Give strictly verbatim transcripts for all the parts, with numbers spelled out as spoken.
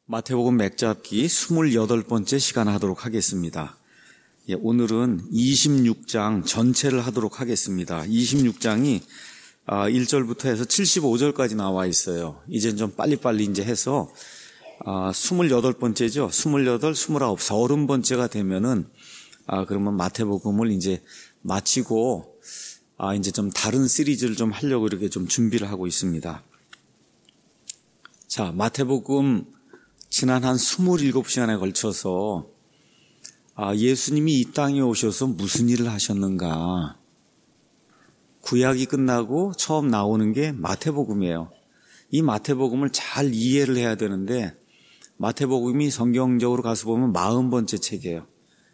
마태복음 맥잡기 스물여덟 번째 시간 하도록 하겠습니다. 예, 오늘은 이십육 장 전체를 하도록 하겠습니다. 이십육 장이 아, 일 절부터 해서 칠십오 절까지 나와 있어요. 이제 좀 빨리빨리 이제 해서 아, 스물여덟 번째죠. 스물여덟, 스물아홉, 서른 번째가 되면은 아, 그러면 마태복음을 이제 마치고 아, 이제 좀 다른 시리즈를 좀 하려고 이렇게 좀 준비를 하고 있습니다. 자, 마태복음 지난 한 스물일곱 시간에 걸쳐서 아, 예수님이 이 땅에 오셔서 무슨 일을 하셨는가. 구약이 끝나고 처음 나오는 게 마태복음이에요. 이 마태복음을 잘 이해를 해야 되는데 마태복음이 성경적으로 가서 보면 마흔 번째 책이에요.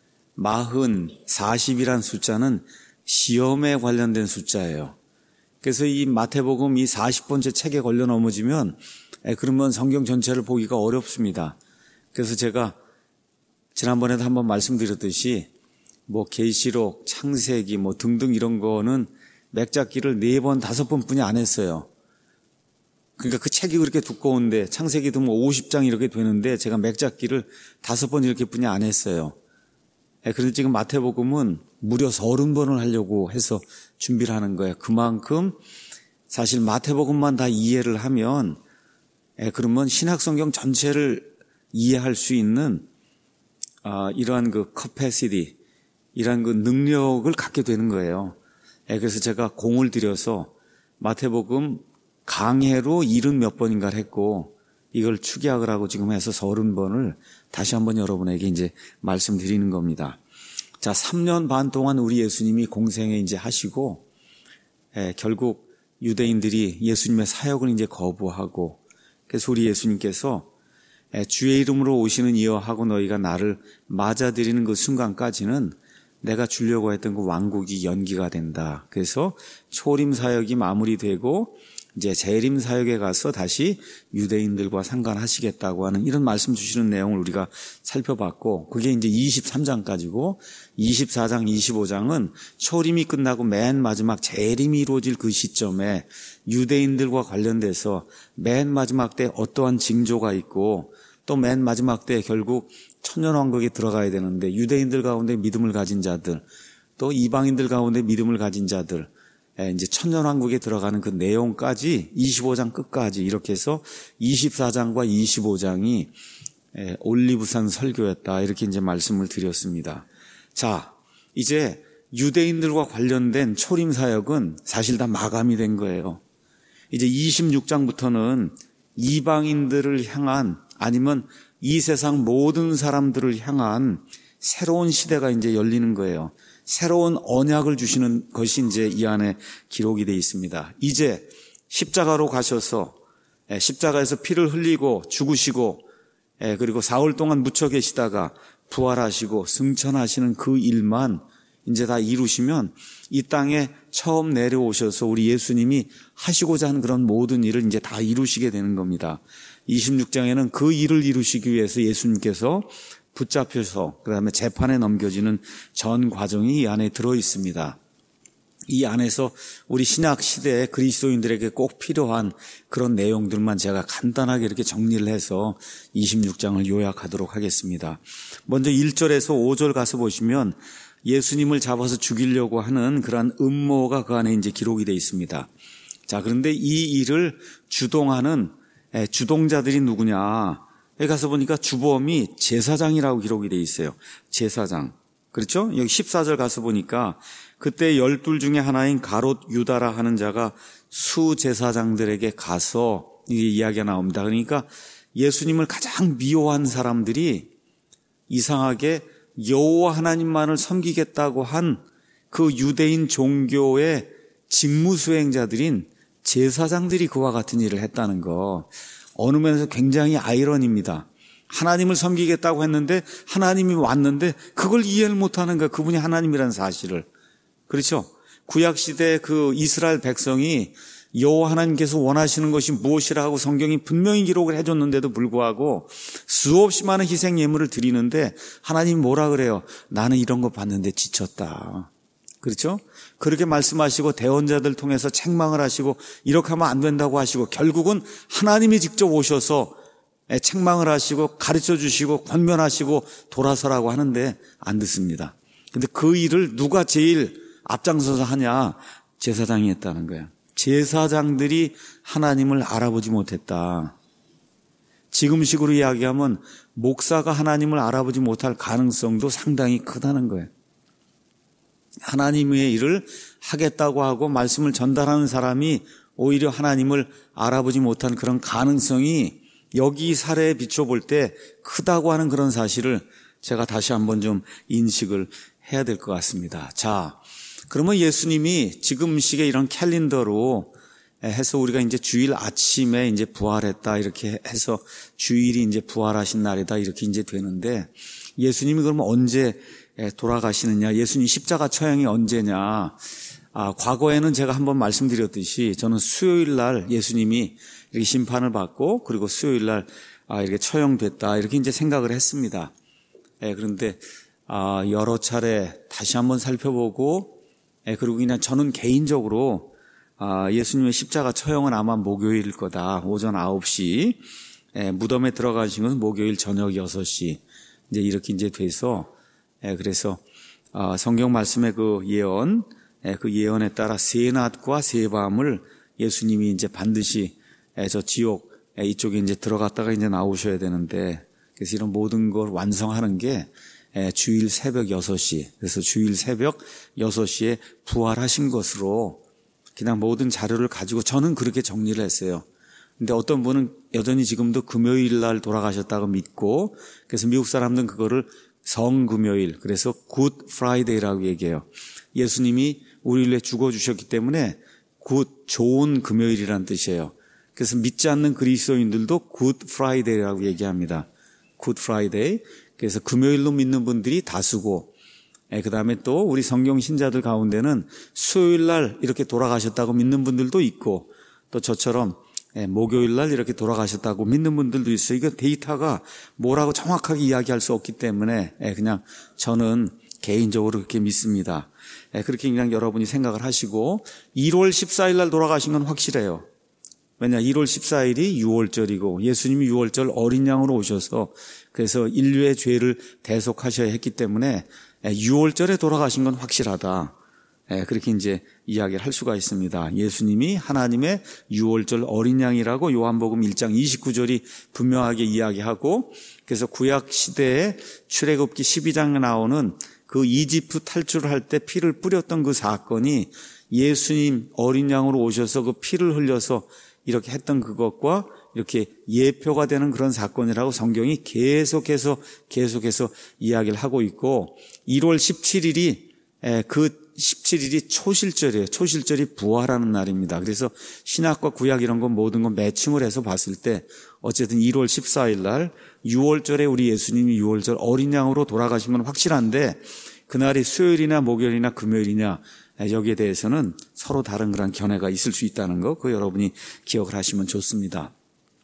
마흔, 사십이란 숫자는 시험에 관련된 숫자예요. 그래서 이 마태복음 이 사십 번째 책에 걸려 넘어지면 그러면 성경 전체를 보기가 어렵습니다. 그래서 제가 지난번에도 한번 말씀드렸듯이 뭐 계시록, 창세기 뭐 등등 이런 거는 맥잡기를 네 번, 다섯 번뿐이 안 했어요. 그러니까 그 책이 그렇게 두꺼운데 창세기도 뭐 오십 장 이렇게 되는데 제가 맥잡기를 다섯 번 이렇게뿐이 안 했어요. 그런데 지금 마태복음은 무려 서른 번을 하려고 해서 준비를 하는 거예요. 그만큼 사실 마태복음만 다 이해를 하면 그러면 신약성경 전체를 이해할 수 있는 아, 이러한 그 capacity, 이러한 그 능력을 갖게 되는 거예요. 그래서 제가 공을 들여서 마태복음 강해로 일흔 몇 번인가를 했고 이걸 축약을 하고 지금 해서 서른 번을 다시 한번 여러분에게 이제 말씀드리는 겁니다. 자, 삼 년 반 동안 우리 예수님이 공생에 이제 하시고 에, 결국 유대인들이 예수님의 사역을 이제 거부하고 그래서 우리 예수님께서 주의 이름으로 오시는 이여 하고 너희가 나를 맞아들이는 그 순간까지는 내가 주려고 했던 그 왕국이 연기가 된다. 그래서 초림 사역이 마무리되고 이제 재림 사역에 가서 다시 유대인들과 상관하시겠다고 하는 이런 말씀 주시는 내용을 우리가 살펴봤고 그게 이제 이십삼 장까지고 이십사 장, 이십오 장은 초림이 끝나고 맨 마지막 재림이 이루어질 그 시점에 유대인들과 관련돼서 맨 마지막 때 어떠한 징조가 있고 또 맨 마지막 때 결국 천년왕국에 들어가야 되는데 유대인들 가운데 믿음을 가진 자들 또 이방인들 가운데 믿음을 가진 자들 이제 천년왕국에 들어가는 그 내용까지 이십오 장 끝까지 이렇게 해서 이십사 장과 이십오 장이 올리브산 설교였다 이렇게 이제 말씀을 드렸습니다. 자, 이제 유대인들과 관련된 초림 사역은 사실 다 마감이 된 거예요. 이제 이십육 장부터는 이방인들을 향한 아니면 이 세상 모든 사람들을 향한 새로운 시대가 이제 열리는 거예요. 새로운 언약을 주시는 것이 이제 이 안에 기록이 되어 있습니다. 이제 십자가로 가셔서 십자가에서 피를 흘리고 죽으시고 그리고 사흘 동안 묻혀 계시다가 부활하시고 승천하시는 그 일만 이제 다 이루시면 이 땅에 처음 내려오셔서 우리 예수님이 하시고자 하는 그런 모든 일을 이제 다 이루시게 되는 겁니다. 이십육 장에는 그 일을 이루시기 위해서 예수님께서 붙잡혀서 그다음에 재판에 넘겨지는 전 과정이 이 안에 들어 있습니다. 이 안에서 우리 신약 시대의 그리스도인들에게 꼭 필요한 그런 내용들만 제가 간단하게 이렇게 정리를 해서 이십육 장을 요약하도록 하겠습니다. 먼저 일 절에서 오 절 가서 보시면 예수님을 잡아서 죽이려고 하는 그러한 음모가 그 안에 이제 기록이 되어 있습니다. 자, 그런데 이 일을 주동하는 주동자들이 누구냐? 여기 가서 보니까 주범이 제사장이라고 기록이 되어 있어요. 제사장. 그렇죠? 여기 십사 절 가서 보니까 그때 열둘 중에 하나인 가롯 유다라 하는 자가 수제사장들에게 가서 이게 이야기가 나옵니다. 그러니까 예수님을 가장 미워한 사람들이 이상하게 여호와 하나님만을 섬기겠다고 한 그 유대인 종교의 직무수행자들인 제사장들이 그와 같은 일을 했다는 거. 어느 면에서 굉장히 아이러니입니다. 하나님을 섬기겠다고 했는데 하나님이 왔는데 그걸 이해를 못하는 거야. 그분이 하나님이라는 사실을. 그렇죠? 구약시대 그 이스라엘 백성이 여호와 하나님께서 원하시는 것이 무엇이라 하고 성경이 분명히 기록을 해줬는데도 불구하고 수없이 많은 희생 예물을 드리는데 하나님이 뭐라 그래요? 나는 이런 거 봤는데 지쳤다. 그렇죠? 그렇게 말씀하시고 대언자들 통해서 책망을 하시고 이렇게 하면 안 된다고 하시고 결국은 하나님이 직접 오셔서 책망을 하시고 가르쳐 주시고 권면하시고 돌아서라고 하는데 안 듣습니다. 근데 그 일을 누가 제일 앞장서서 하냐? 제사장이 했다는 거예요. 제사장들이 하나님을 알아보지 못했다. 지금식으로 이야기하면 목사가 하나님을 알아보지 못할 가능성도 상당히 크다는 거예요. 하나님의 일을 하겠다고 하고 말씀을 전달하는 사람이 오히려 하나님을 알아보지 못한 그런 가능성이 여기 사례에 비춰볼 때 크다고 하는 그런 사실을 제가 다시 한번 좀 인식을 해야 될 것 같습니다. 자, 그러면 예수님이 지금식의 이런 캘린더로 해서 우리가 이제 주일 아침에 이제 부활했다 이렇게 해서 주일이 이제 부활하신 날이다 이렇게 이제 되는데 예수님이 그러면 언제 돌아가시느냐? 예수님 십자가 처형이 언제냐? 아, 과거에는 제가 한번 말씀드렸듯이 저는 수요일 날 예수님이 이렇게 심판을 받고 그리고 수요일 날 아, 이렇게 처형됐다 이렇게 이제 생각을 했습니다. 예, 그런데 아, 여러 차례 다시 한번 살펴보고 예, 그리고 그냥 저는 개인적으로 아, 예수님의 십자가 처형은 아마 목요일일 거다. 오전 아홉 시 예, 무덤에 들어가신 것은 목요일 저녁 여섯 시 이제 이렇게 이제 돼서 예, 그래서 아, 성경 말씀의 그 예언 예, 그 예언에 따라 새 낮과 새 밤을 예수님이 이제 반드시 예, 저 지옥 예, 이쪽에 이제 들어갔다가 이제 나오셔야 되는데 그래서 이런 모든 걸 완성하는 게 예, 주일 새벽 여섯 시 그래서 주일 새벽 여섯 시에 부활하신 것으로 그냥 모든 자료를 가지고 저는 그렇게 정리를 했어요. 근데 어떤 분은 여전히 지금도 금요일 날 돌아가셨다고 믿고 그래서 미국 사람들은 그거를 성금요일 그래서 굿 프라이데이라고 얘기해요. 예수님이 우리를 위해 죽어주셨기 때문에 굿 좋은 금요일이라는 뜻이에요. 그래서 믿지 않는 그리스도인들도 굿 프라이데이라고 얘기합니다. 굿 프라이데이 그래서 금요일로 믿는 분들이 다수고 그 다음에 또 우리 성경 신자들 가운데는 수요일 날 이렇게 돌아가셨다고 믿는 분들도 있고 또 저처럼 목요일 날 이렇게 돌아가셨다고 믿는 분들도 있어요. 이거 데이터가 뭐라고 정확하게 이야기할 수 없기 때문에 그냥 저는 개인적으로 그렇게 믿습니다. 그렇게 그냥 여러분이 생각을 하시고 일월 십사일 날 돌아가신 건 확실해요. 왜냐 일월 십사일이 유월절이고 예수님이 유월절 어린 양으로 오셔서 그래서 인류의 죄를 대속하셔야 했기 때문에 유월절에 돌아가신 건 확실하다. 그렇게 이제 이야기를 할 수가 있습니다. 예수님이 하나님의 유월절 어린 양이라고 요한복음 일 장 이십구 절이 분명하게 이야기하고 그래서 구약 시대에 출애굽기 십이 장에 나오는 그 이집트 탈출을 할 때 피를 뿌렸던 그 사건이 예수님 어린 양으로 오셔서 그 피를 흘려서 이렇게 했던 그것과 이렇게 예표가 되는 그런 사건이라고 성경이 계속해서 계속해서 이야기를 하고 있고 일월 십칠일이 그 십칠일이 초실절이에요. 초실절이 부활하는 날입니다. 그래서 신약과 구약 이런 건 모든 건 매칭을 해서 봤을 때 어쨌든 일월 십사일 날 유월절에 우리 예수님이 유월절 어린 양으로 돌아가신 건 확실한데 그날이 수요일이나 목요일이나 금요일이냐 여기에 대해서는 서로 다른 그런 견해가 있을 수 있다는 거, 그 여러분이 기억을 하시면 좋습니다.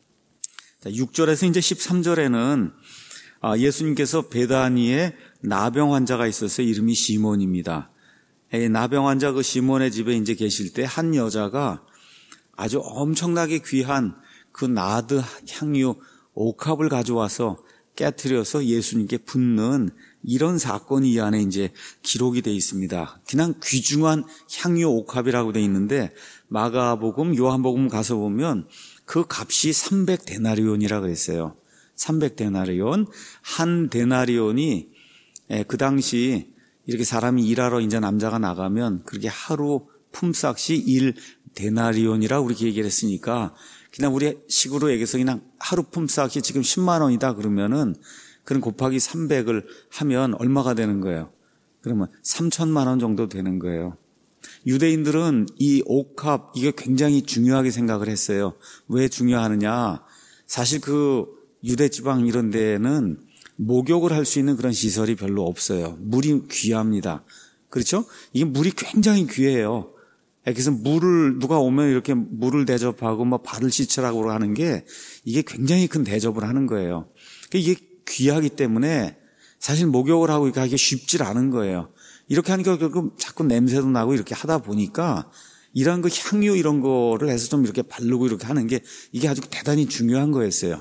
육 절에서 이제 십삼 절에는 예수님께서 베다니에 나병 환자가 있어서 이름이 시몬입니다. 나병 환자 그 시몬의 집에 이제 계실 때 한 여자가 아주 엄청나게 귀한 그 나드 향유 옥합을 가져와서 깨트려서 예수님께 붓는 이런 사건이 이 안에 이제 기록이 되어 있습니다. 그냥 귀중한 향유 옥합이라고 되어 있는데 마가복음, 요한복음 가서 보면 그 값이 삼백 데나리온이라고 했어요. 삼백 데나리온. 한 데나리온이 그 당시 이렇게 사람이 일하러 이제 남자가 나가면 그렇게 하루 품삯이 일 데나리온이라고 우리 얘기를 했으니까 그냥 우리 식으로 얘기해서 그냥 하루 품삯이 지금 십만 원이다 그러면은 그럼 곱하기 삼백을 하면 얼마가 되는 거예요? 그러면 삼천만 원 정도 되는 거예요. 유대인들은 이 옥합 이게 굉장히 중요하게 생각을 했어요. 왜 중요하느냐? 사실 그 유대 지방 이런 데는 목욕을 할 수 있는 그런 시설이 별로 없어요. 물이 귀합니다. 그렇죠? 이게 물이 굉장히 귀해요. 그래서 물을 누가 오면 이렇게 물을 대접하고 뭐 발을 씻으라고 하는 게 이게 굉장히 큰 대접을 하는 거예요. 이게 귀하기 때문에 사실 목욕을 하고 이렇게 하기가 쉽지 않은 거예요. 이렇게 하니까 결국 자꾸 냄새도 나고 이렇게 하다 보니까 이런 그 향유 이런 거를 해서 좀 이렇게 바르고 이렇게 하는 게 이게 아주 대단히 중요한 거였어요.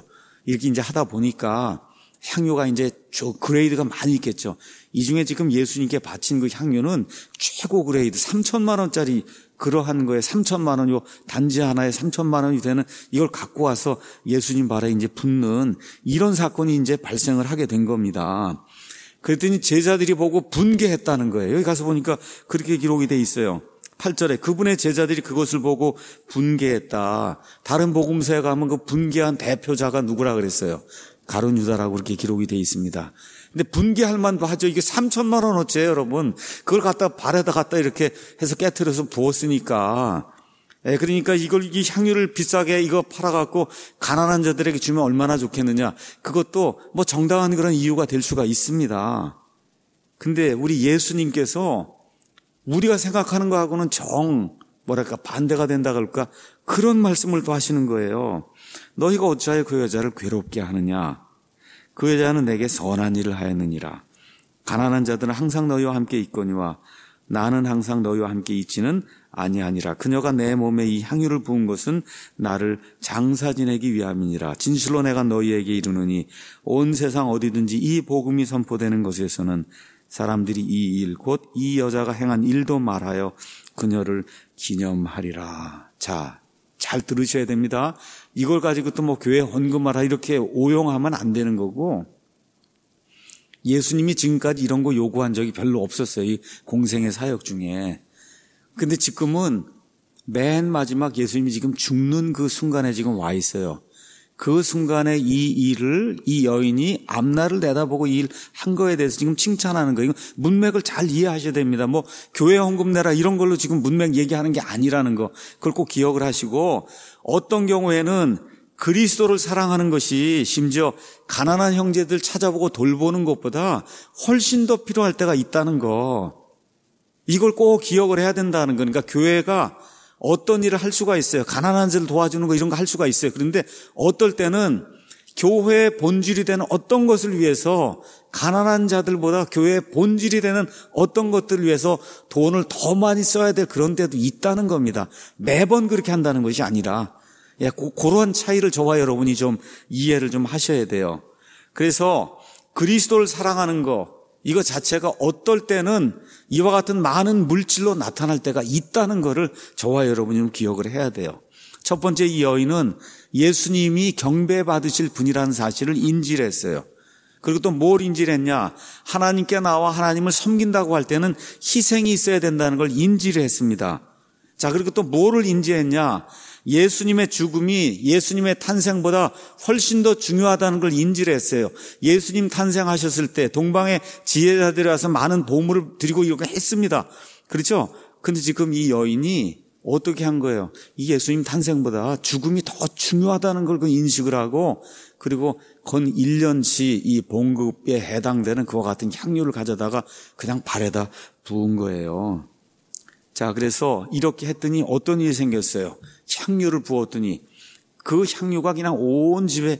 이렇게 이제 하다 보니까 향유가 이제 그레이드가 많이 있겠죠. 이 중에 지금 예수님께 바친 그 향유는 최고 그레이드 삼천만 원짜리 그러한 거에 삼천만 원, 요 단지 하나에 삼천만 원이 되는 이걸 갖고 와서 예수님 발에 이제 붓는 이런 사건이 이제 발생을 하게 된 겁니다. 그랬더니 제자들이 보고 분개했다는 거예요. 여기 가서 보니까 그렇게 기록이 돼 있어요. 팔 절에 그분의 제자들이 그것을 보고 분개했다. 다른 복음서에 가면 그 분개한 대표자가 누구라 그랬어요? 가룟 유다라고 그렇게 기록이 돼 있습니다. 근데 분개할 만도 하죠. 이게 삼천만 원어치예요, 여러분. 그걸 갖다 발에다 갖다 이렇게 해서 깨트려서 부었으니까. 예, 그러니까 이걸 이 향유를 비싸게 이거 팔아갖고 가난한 자들에게 주면 얼마나 좋겠느냐. 그것도 뭐 정당한 그런 이유가 될 수가 있습니다. 근데 우리 예수님께서 우리가 생각하는 거하고는 정 뭐랄까 반대가 된다 그럴까 그런 말씀을 또 하시는 거예요. 너희가 어찌하여 그 여자를 괴롭게 하느냐. 그 여자는 내게 선한 일을 하였느니라. 가난한 자들은 항상 너희와 함께 있거니와 나는 항상 너희와 함께 있지는 아니하니라. 그녀가 내 몸에 이 향유를 부은 것은 나를 장사 지내기 위함이니라. 진실로 내가 너희에게 이르노니 온 세상 어디든지 이 복음이 선포되는 것에서는 사람들이 이 일 곧 이 여자가 행한 일도 말하여 그녀를 기념하리라. 자, 잘 들으셔야 됩니다. 이걸 가지고 또 뭐 교회 헌금하라 이렇게 오용하면 안 되는 거고, 예수님이 지금까지 이런 거 요구한 적이 별로 없었어요. 이 공생의 사역 중에. 근데 지금은 맨 마지막 예수님이 지금 죽는 그 순간에 지금 와 있어요. 그 순간에 이 일을, 이 여인이 앞날을 내다보고 이 일 한 거에 대해서 지금 칭찬하는 거예요. 문맥을 잘 이해하셔야 됩니다. 뭐 교회 헌금 내라 이런 걸로 지금 문맥 얘기하는 게 아니라는 거, 그걸 꼭 기억을 하시고, 어떤 경우에는 그리스도를 사랑하는 것이 심지어 가난한 형제들 찾아보고 돌보는 것보다 훨씬 더 필요할 때가 있다는 거, 이걸 꼭 기억을 해야 된다는 거니까. 교회가 어떤 일을 할 수가 있어요. 가난한 자를 도와주는 거 이런 거 할 수가 있어요. 그런데 어떨 때는 교회의 본질이 되는 어떤 것을 위해서, 가난한 자들보다 교회의 본질이 되는 어떤 것들을 위해서 돈을 더 많이 써야 될 그런 때도 있다는 겁니다. 매번 그렇게 한다는 것이 아니라, 예, 고, 그런 차이를 저와 여러분이 좀 이해를 좀 하셔야 돼요. 그래서 그리스도를 사랑하는 거, 이거 자체가 어떨 때는 이와 같은 많은 물질로 나타날 때가 있다는 것을 저와 여러분이 좀 기억을 해야 돼요. 첫 번째, 이 여인은 예수님이 경배받으실 분이라는 사실을 인지를 했어요. 그리고 또 뭘 인지를 했냐? 하나님께 나와 하나님을 섬긴다고 할 때는 희생이 있어야 된다는 걸 인지를 했습니다. 자, 그리고 또 뭐를 인지했냐? 예수님의 죽음이 예수님의 탄생보다 훨씬 더 중요하다는 걸 인지를 했어요. 예수님 탄생하셨을 때 동방의 지혜자들이 와서 많은 보물을 드리고 이렇게 했습니다. 그렇죠? 근데 지금 이 여인이 어떻게 한 거예요? 이 예수님 탄생보다 죽음이 더 중요하다는 걸 그 인식을 하고, 그리고 건 일 년치 이 봉급에 해당되는 그와 같은 향유를 가져다가 그냥 발에다 부은 거예요. 자, 그래서 이렇게 했더니 어떤 일이 생겼어요? 향유를 부었더니 그 향유가 그냥 온 집에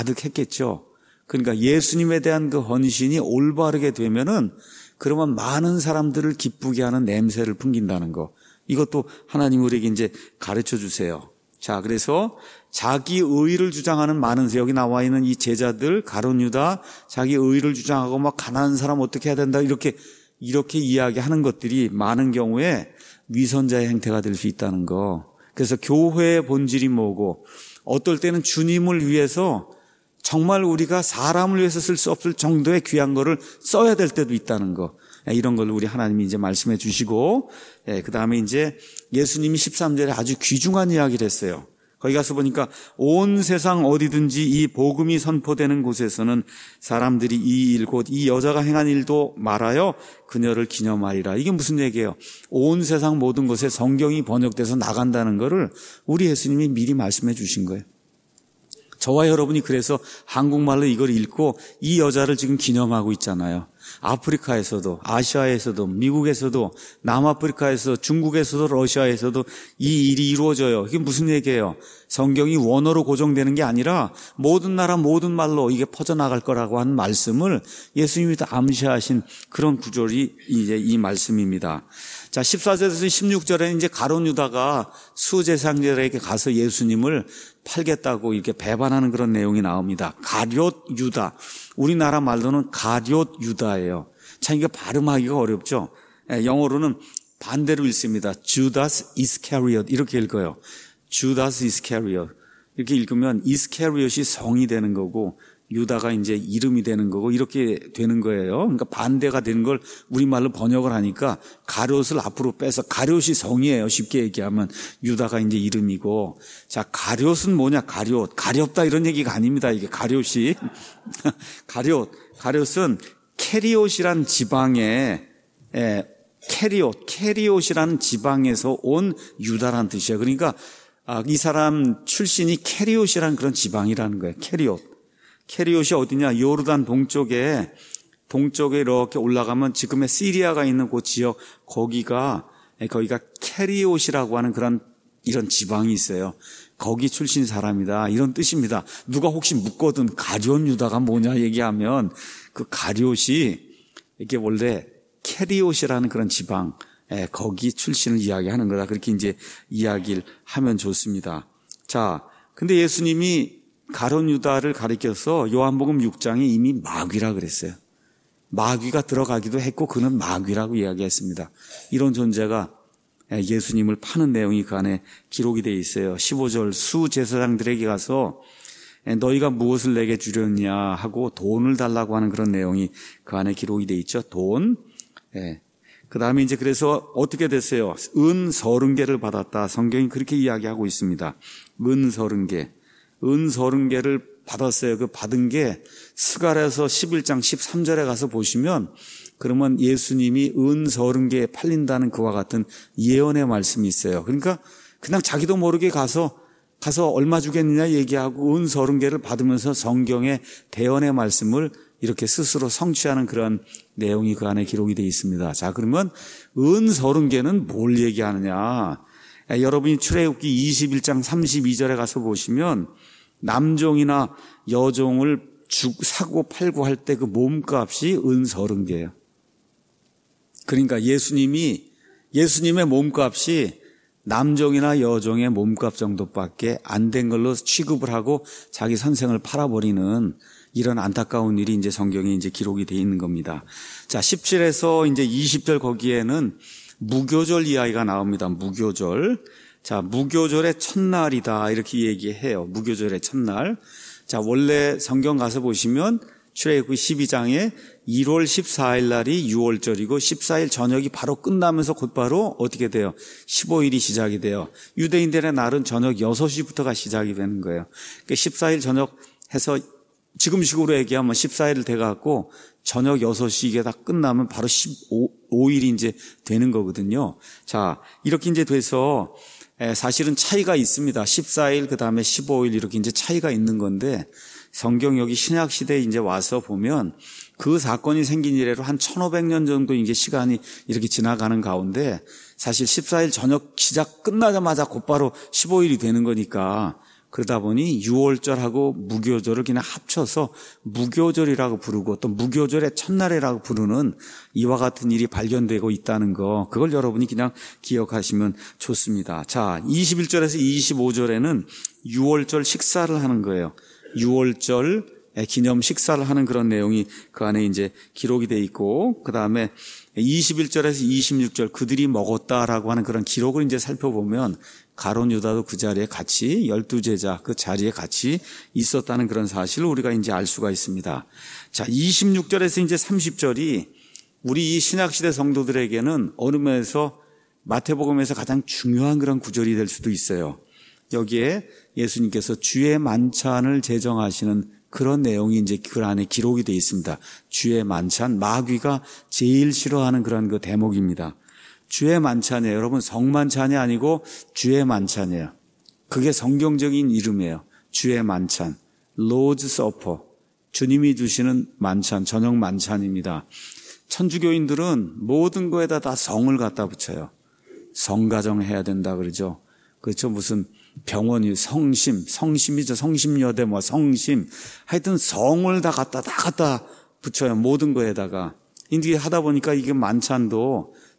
가득했겠죠. 그러니까 예수님에 대한 그 헌신이 올바르게 되면은 그러면 많은 사람들을 기쁘게 하는 냄새를 풍긴다는 거. 이것도 하나님 우리에게 이제 가르쳐 주세요. 자, 그래서 자기 의의를 주장하는 많은, 여기 나와 있는 이 제자들, 가룟 유다, 자기 의의를 주장하고 막 가난한 사람 어떻게 해야 된다 이렇게 이렇게 이야기하는 것들이 많은 경우에 위선자의 행태가 될 수 있다는 거. 그래서 교회의 본질이 뭐고, 어떨 때는 주님을 위해서 정말 우리가 사람을 위해서 쓸 수 없을 정도의 귀한 거를 써야 될 때도 있다는 거. 이런 걸 우리 하나님이 이제 말씀해 주시고, 그 다음에 이제 예수님이 십삼 절에 아주 귀중한 이야기를 했어요. 거기 가서 보니까 온 세상 어디든지 이 복음이 선포되는 곳에서는 사람들이 이 일 곧 이 여자가 행한 일도 말하여 그녀를 기념하리라. 이게 무슨 얘기예요? 온 세상 모든 곳에 성경이 번역돼서 나간다는 거를 우리 예수님이 미리 말씀해 주신 거예요. 저와 여러분이 그래서 한국말로 이걸 읽고 이 여자를 지금 기념하고 있잖아요. 아프리카에서도, 아시아에서도, 미국에서도, 남아프리카에서, 중국에서도, 러시아에서도 이 일이 이루어져요. 이게 무슨 얘기예요? 성경이 원어로 고정되는 게 아니라 모든 나라 모든 말로 이게 퍼져나갈 거라고 하는 말씀을 예수님이 다 암시하신 그런 구절이 이제 이 말씀입니다. 자, 십사 절에서 십육 절에는 이제 가룟 유다가 수제사장들에게 가서 예수님을 팔겠다고 이렇게 배반하는 그런 내용이 나옵니다. 가룟 유다. 우리나라 말로는 가룟 유다예요. 참 이게 발음하기가 어렵죠. 영어로는 반대로 읽습니다. 주다스 이스카리엇 이렇게 읽어요. 주다스 이스카리엇. 이렇게 읽으면 이스카리엇이 성이 되는 거고 유다가 이제 이름이 되는 거고 이렇게 되는 거예요. 그러니까 반대가 되는 걸 우리말로 번역을 하니까 가룟을 앞으로 빼서 가룟이 성이에요. 쉽게 얘기하면 유다가 이제 이름이고. 자, 가룟은 뭐냐? 가룟. 가렵다 이런 얘기가 아닙니다. 이게 가룟이. 가룟. 가룟은 캐리옷이란 지방에 예, 캐리옷, 캐리옷이라는 지방에서 온 유다라는 뜻이에요. 그러니까 아, 이 사람 출신이 캐리옷이라는 그런 지방이라는 거예요. 캐리옷. 캐리옷이 어디냐? 요르단 동쪽에 동쪽에 이렇게 올라가면 지금의 시리아가 있는 그 지역 거기가 거기가 캐리옷이라고 하는 그런 이런 지방이 있어요. 거기 출신 사람이다 이런 뜻입니다. 누가 혹시 묻거든 가룟 유다가 뭐냐 얘기하면 그 가룟이 이게 원래 캐리옷이라는 그런 지방 거기 출신을 이야기하는 거다. 그렇게 이제 이야기를 하면 좋습니다. 자, 근데 예수님이 가룟 유다를 가리켜서 요한복음 육 장에 이미 마귀라 그랬어요. 마귀가 들어가기도 했고 그는 마귀라고 이야기했습니다. 이런 존재가 예수님을 파는 내용이 그 안에 기록이 되어 있어요. 십오 절 수제사장들에게 가서 너희가 무엇을 내게 주렸냐 하고 돈을 달라고 하는 그런 내용이 그 안에 기록이 되어 있죠. 돈. 예. 그 다음에 이제 그래서 어떻게 됐어요? 은 서른 개를 받았다. 성경이 그렇게 이야기하고 있습니다. 은 서른 개. 은 서른 개를 받았어요. 그 받은 게 스가랴서 십일 장 십삼 절에 가서 보시면 그러면 예수님이 은 서른 개에 팔린다는 그와 같은 예언의 말씀이 있어요. 그러니까 그냥 자기도 모르게 가서 가서 얼마 주겠느냐 얘기하고 은 서른 개를 받으면서 성경의 대언의 말씀을 이렇게 스스로 성취하는 그런 내용이 그 안에 기록이 되어 있습니다. 자, 그러면 은 서른 개는 뭘 얘기하느냐? 여러분이 출애굽기 이십일 장 삼십이 절에 가서 보시면 남종이나 여종을 주, 사고 팔고 할 때 그 몸값이 은 서른 개예요. 그러니까 예수님이 예수님의 몸값이 남종이나 여종의 몸값 정도밖에 안 된 걸로 취급을 하고 자기 선생을 팔아버리는 이런 안타까운 일이 이제 성경에 이제 기록이 되어 있는 겁니다. 자, 십칠에서 이제 이십 절 거기에는 무교절 이야기가 나옵니다. 무교절. 자, 무교절의 첫날이다. 이렇게 얘기해요. 무교절의 첫날. 자, 원래 성경 가서 보시면 출애굽기 십이 장에 일월 십사일 날이 유월절이고 십사일 저녁이 바로 끝나면서 곧바로 어떻게 돼요? 십오일이 시작이 돼요. 유대인들의 날은 저녁 여섯 시부터가 시작이 되는 거예요. 그러니까 십사일 저녁 해서 지금식으로 얘기하면 십사일 돼갖고 저녁 여섯 시 이게 다 끝나면 바로 십오일이 이제 되는 거거든요. 자, 이렇게 이제 돼서 사실은 차이가 있습니다. 십사일 그 다음에 십오일 이렇게 이제 차이가 있는 건데 성경 여기 신약 시대에 이제 와서 보면 그 사건이 생긴 이래로 한 천오백 년 정도 이제 시간이 이렇게 지나가는 가운데 사실 십사일 저녁 시작 끝나자마자 곧바로 십오일이 되는 거니까 그러다 보니 유월절하고 무교절을 그냥 합쳐서 무교절이라고 부르고 또 무교절의 첫날이라고 부르는 이와 같은 일이 발견되고 있다는 거 그걸 여러분이 그냥 기억하시면 좋습니다. 자, 이십일 절에서 이십오 절에는 유월절 식사를 하는 거예요. 유월절 기념 식사를 하는 그런 내용이 그 안에 이제 기록이 돼 있고 그 다음에 이십일 절에서 이십육 절 그들이 먹었다라고 하는 그런 기록을 이제 살펴보면 가룟 유다도 그 자리에 같이 열두 제자 그 자리에 같이 있었다는 그런 사실을 우리가 이제 알 수가 있습니다. 자, 이십육 절에서 이제 삼십 절이 우리 이 신약시대 성도들에게는 어느 면에서 마태복음에서 가장 중요한 그런 구절이 될 수도 있어요. 여기에 예수님께서 주의 만찬을 제정하시는 그런 내용이 이제 그 안에 기록이 되어 있습니다. 주의 만찬, 마귀가 제일 싫어하는 그런 그 대목입니다. 주의 만찬이에요. 여러분 성만찬이 아니고 주의 만찬이에요. 그게 성경적인 이름이에요. 주의 만찬, Lord's Supper. 주님이 주시는 만찬, 저녁 만찬입니다. 천주교인들은 모든 거에다 다 성을 갖다 붙여요. 성가정 해야 된다 그러죠. 그렇죠. 무슨 병원이 성심, 성심이죠. 성심여대 뭐 성심. 하여튼 성을 다 갖다 다 갖다 붙여요. 모든 거에다가. 이게 하다 보니까 이게 만찬도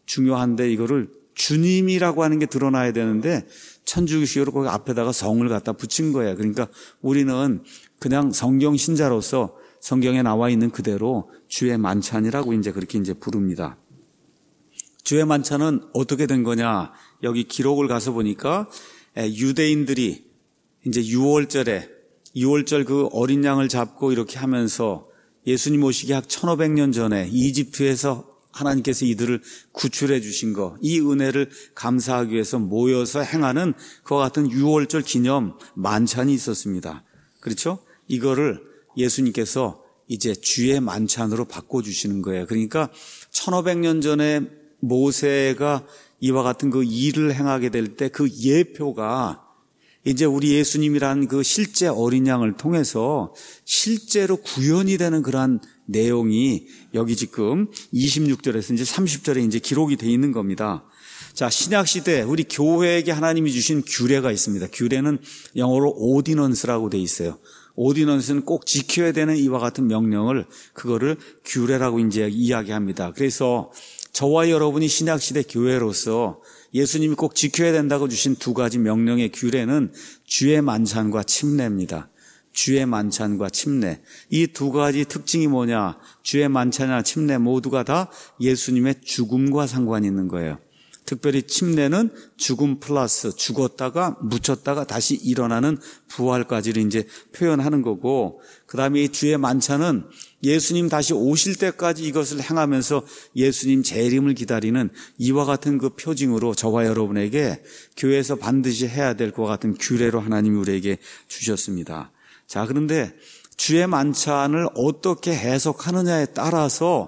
중요한데 이거를 주님이라고 하는 게 드러나야 되는데 천주교식으로 거기 앞에다가 성을 갖다 붙인 거예요. 그러니까 우리는 그냥 성경 신자로서 성경에 나와 있는 그대로 주의 만찬이라고 이제 그렇게 이제 부릅니다. 주의 만찬은 어떻게 된 거냐? 여기 기록을 가서 보니까 유대인들이 이제 유월절에 유월절 그 어린 양을 잡고 이렇게 하면서 예수님 오시기 약 천오백 년 전에 이집트에서 하나님께서 이들을 구출해 주신 거, 이 은혜를 감사하기 위해서 모여서 행하는 그와 같은 유월절 기념 만찬이 있었습니다. 그렇죠? 이거를 예수님께서 이제 주의 만찬으로 바꿔주시는 거예요. 그러니까 천오백 년 전에 모세가 이와 같은 그 일을 행하게 될 때 그 예표가 이제 우리 예수님이란 그 실제 어린 양을 통해서 실제로 구현이 되는 그러한 내용이 여기 지금 이십육 절에서 이제 삼십 절에 이제 기록이 돼 있는 겁니다. 자, 신약 시대 우리 교회에게 하나님이 주신 규례가 있습니다. 규례는 영어로 오디넌스라고 돼 있어요. 오디넌스는 꼭 지켜야 되는 이와 같은 명령을 그거를 규례라고 이제 이야기합니다. 그래서 저와 여러분이 신약 시대 교회로서 예수님이 꼭 지켜야 된다고 주신 두 가지 명령의 규례는 주의 만찬과 침례입니다. 주의 만찬과 침례. 이 두 가지 특징이 뭐냐? 주의 만찬이나 침례 모두가 다 예수님의 죽음과 상관이 있는 거예요. 특별히 침례는 죽음 플러스 죽었다가 묻혔다가 다시 일어나는 부활까지를 이제 표현하는 거고, 그 다음에 이 주의 만찬은 예수님 다시 오실 때까지 이것을 행하면서 예수님 재림을 기다리는 이와 같은 그 표징으로 저와 여러분에게 교회에서 반드시 해야 될 것과 같은 규례로 하나님이 우리에게 주셨습니다. 자, 그런데 주의 만찬을 어떻게 해석하느냐에 따라서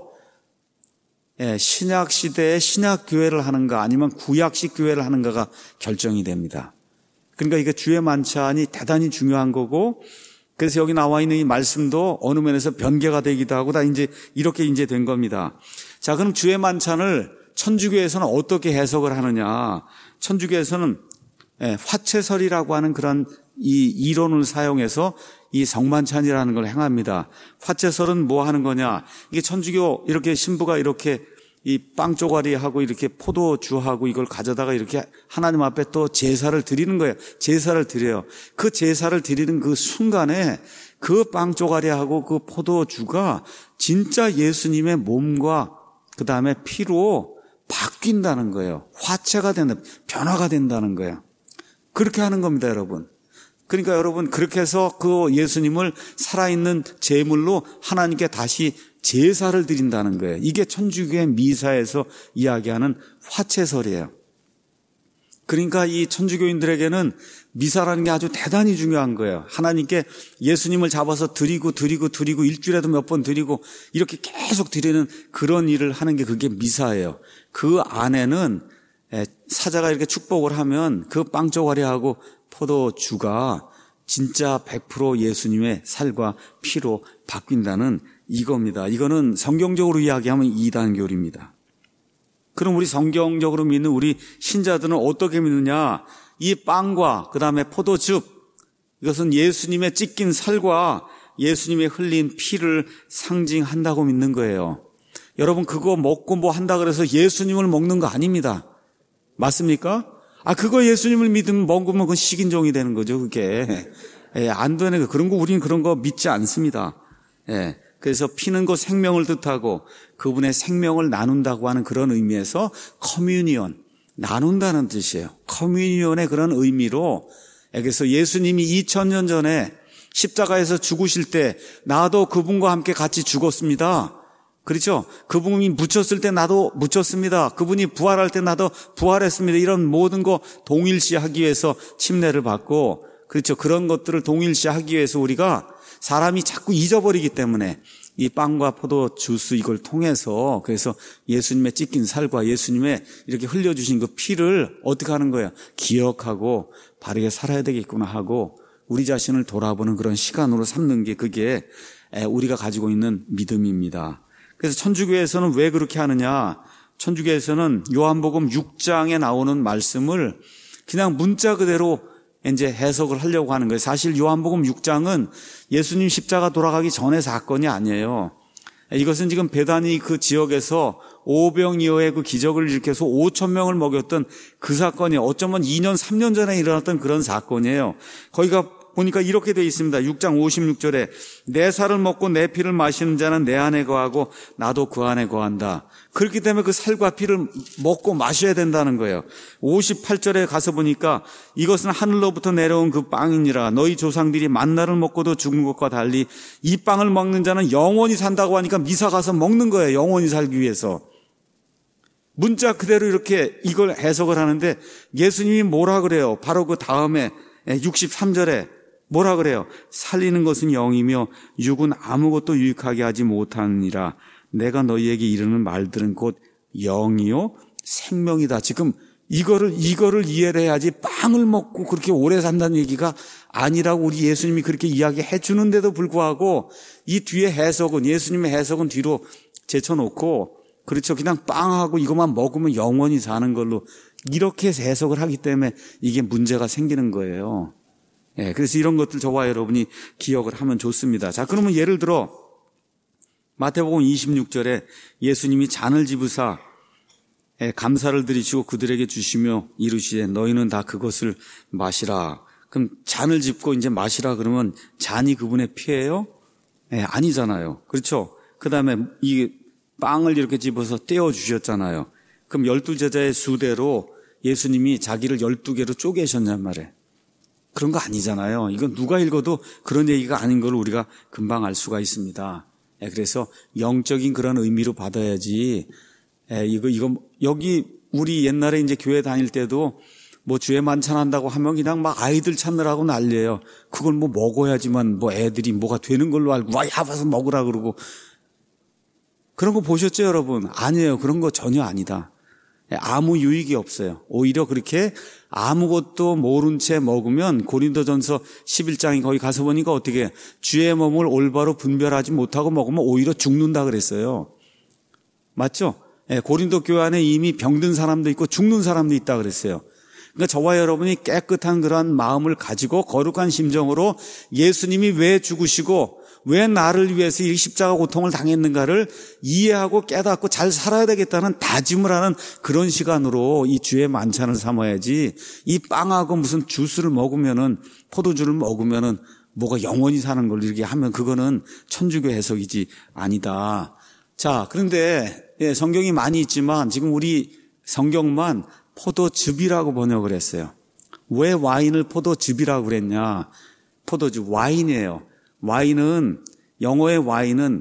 신약 시대에 신약 교회를 하는가 아니면 구약식 교회를 하는가가 결정이 됩니다. 그러니까 이게 주의 만찬이 대단히 중요한 거고, 그래서 여기 나와 있는 이 말씀도 어느 면에서 변개가 되기도 하고 다 이제 이렇게 이제 된 겁니다. 자, 그럼 주의 만찬을 천주교에서는 어떻게 해석을 하느냐? 천주교에서는 화채설이라고 하는 그런 이 이론을 사용해서 이 성만찬이라는 걸 행합니다. 화채설은 뭐 하는 거냐? 이게 천주교 이렇게 신부가 이렇게 이 빵 쪼가리하고 이렇게 포도주하고 이걸 가져다가 이렇게 하나님 앞에 또 제사를 드리는 거예요. 제사를 드려요. 그 제사를 드리는 그 순간에 그 빵 쪼가리하고 그 포도주가 진짜 예수님의 몸과 그 다음에 피로 바뀐다는 거예요. 화채가 되는, 변화가 된다는 거예요. 그렇게 하는 겁니다, 여러분. 그러니까 여러분, 그렇게 해서 그 예수님을 살아있는 제물로 하나님께 다시 제사를 드린다는 거예요. 이게 천주교의 미사에서 이야기하는 화채설이에요. 그러니까 이 천주교인들에게는 미사라는 게 아주 대단히 중요한 거예요. 하나님께 예수님을 잡아서 드리고 드리고 드리고 일주일에도 몇 번 드리고 이렇게 계속 드리는 그런 일을 하는 게 그게 미사예요. 그 안에는 사자가 이렇게 축복을 하면 그 빵조가리하고 포도주가 진짜 백 퍼센트 예수님의 살과 피로 바뀐다는 이겁니다. 이거는 성경적으로 이야기하면 이단교리입니다. 그럼 우리 성경적으로 믿는 우리 신자들은 어떻게 믿느냐? 이 빵과 그 다음에 포도즙, 이것은 예수님의 찢긴 살과 예수님의 흘린 피를 상징한다고 믿는 거예요. 여러분, 그거 먹고 뭐 한다 그래서 예수님을 먹는 거 아닙니다. 맞습니까? 아, 그거 예수님을 믿으면 먹으면 그건 식인종이 되는 거죠, 그게. 예, 안 되는 거. 그런 거, 우리는 그런 거 믿지 않습니다. 예. 그래서 피는 것 생명을 뜻하고 그분의 생명을 나눈다고 하는 그런 의미에서 커뮤니언, 나눈다는 뜻이에요. 커뮤니언의 그런 의미로, 그래서 예수님이 이천 년 전에 십자가에서 죽으실 때 나도 그분과 함께 같이 죽었습니다. 그렇죠? 그분이 묻혔을 때 나도 묻혔습니다. 그분이 부활할 때 나도 부활했습니다. 이런 모든 거 동일시하기 위해서 침례를 받고, 그렇죠? 그런 것들을 동일시하기 위해서 우리가 사람이 자꾸 잊어버리기 때문에 이 빵과 포도 주스 이걸 통해서 그래서 예수님의 찢긴 살과 예수님의 이렇게 흘려주신 그 피를 어떻게 하는 거예요? 기억하고 바르게 살아야 되겠구나 하고 우리 자신을 돌아보는 그런 시간으로 삼는 게 그게 우리가 가지고 있는 믿음입니다. 그래서 천주교에서는 왜 그렇게 하느냐? 천주교에서는 요한복음 육 장에 나오는 말씀을 그냥 문자 그대로 이제 해석을 하려고 하는 거예요. 사실 요한복음 육 장은 예수님 십자가 돌아가기 전의 사건이 아니에요. 이것은 지금 베다니 그 지역에서 오병이어의 그 기적을 일으켜서 오천 명을 먹였던 그 사건이 어쩌면 이 년, 삼 년 전에 일어났던 그런 사건이에요. 거기가 보니까 이렇게 되어 있습니다. 육 장 오십육 절에 내 살을 먹고 내 피를 마시는 자는 내 안에 거하고 나도 그 안에 거한다. 그렇기 때문에 그 살과 피를 먹고 마셔야 된다는 거예요. 오십팔 절에 가서 보니까 이것은 하늘로부터 내려온 그 빵이니라. 너희 조상들이 만나를 먹고도 죽은 것과 달리 이 빵을 먹는 자는 영원히 산다고 하니까 미사 가서 먹는 거예요. 영원히 살기 위해서. 문자 그대로 이렇게 이걸 해석을 하는데 예수님이 뭐라 그래요? 바로 그 다음에 육십삼 절에 뭐라 그래요? 살리는 것은 영이며 육은 아무것도 유익하게 하지 못하느니라. 내가 너희에게 이르는 말들은 곧 영이요 생명이다. 지금 이거를 이거를 이해를 해야지 빵을 먹고 그렇게 오래 산다는 얘기가 아니라고 우리 예수님이 그렇게 이야기해 주는데도 불구하고 이 뒤에 해석은 예수님의 해석은 뒤로 제쳐놓고 그렇죠. 그냥 빵하고 이것만 먹으면 영원히 사는 걸로 이렇게 해석을 하기 때문에 이게 문제가 생기는 거예요. 예, 그래서 이런 것들 저와 여러분이 기억을 하면 좋습니다. 자, 그러면 예를 들어 마태복음 이십육 절에 예수님이 잔을 집으사 감사를 드리시고 그들에게 주시며 이르시되 너희는 다 그것을 마시라. 그럼 잔을 집고 이제 마시라 그러면 잔이 그분의 피예요? 예, 아니잖아요. 그렇죠? 그 다음에 이 빵을 이렇게 집어서 떼어 주셨잖아요. 그럼 열두 제자의 수대로 예수님이 자기를 열두 개로 쪼개셨냔 말이에요. 그런 거 아니잖아요. 이건 누가 읽어도 그런 얘기가 아닌 걸 우리가 금방 알 수가 있습니다. 그래서 영적인 그런 의미로 받아야지. 이거 이거 여기 우리 옛날에 이제 교회 다닐 때도 뭐 주에 만찬한다고 하면 그냥 막 아이들 찾느라고 난리예요. 그걸 뭐 먹어야지만 뭐 애들이 뭐가 되는 걸로 알고 와 와서 먹으라 그러고 그런 거 보셨죠, 여러분? 아니에요. 그런 거 전혀 아니다. 아무 유익이 없어요. 오히려 그렇게 아무것도 모른 채 먹으면 고린도전서 십일 장에 거기 가서 보니까 어떻게 주의 몸을 올바로 분별하지 못하고 먹으면 오히려 죽는다 그랬어요. 맞죠? 예, 고린도 교회 안에 이미 병든 사람도 있고 죽는 사람도 있다 그랬어요. 그러니까 저와 여러분이 깨끗한 그러한 마음을 가지고 거룩한 심정으로 예수님이 왜 죽으시고 왜 나를 위해서 이 십자가 고통을 당했는가를 이해하고 깨닫고 잘 살아야 되겠다는 다짐을 하는 그런 시간으로 이 주의 만찬을 삼아야지 이 빵하고 무슨 주스를 먹으면은 포도주를 먹으면은 뭐가 영원히 사는 걸 이렇게 하면 그거는 천주교 해석이지 아니다. 자, 그런데 예, 성경이 많이 있지만 지금 우리 성경만 포도즙이라고 번역을 했어요. 왜 와인을 포도즙이라고 그랬냐? 포도즙, 와인이에요. 와인은 영어의 와인은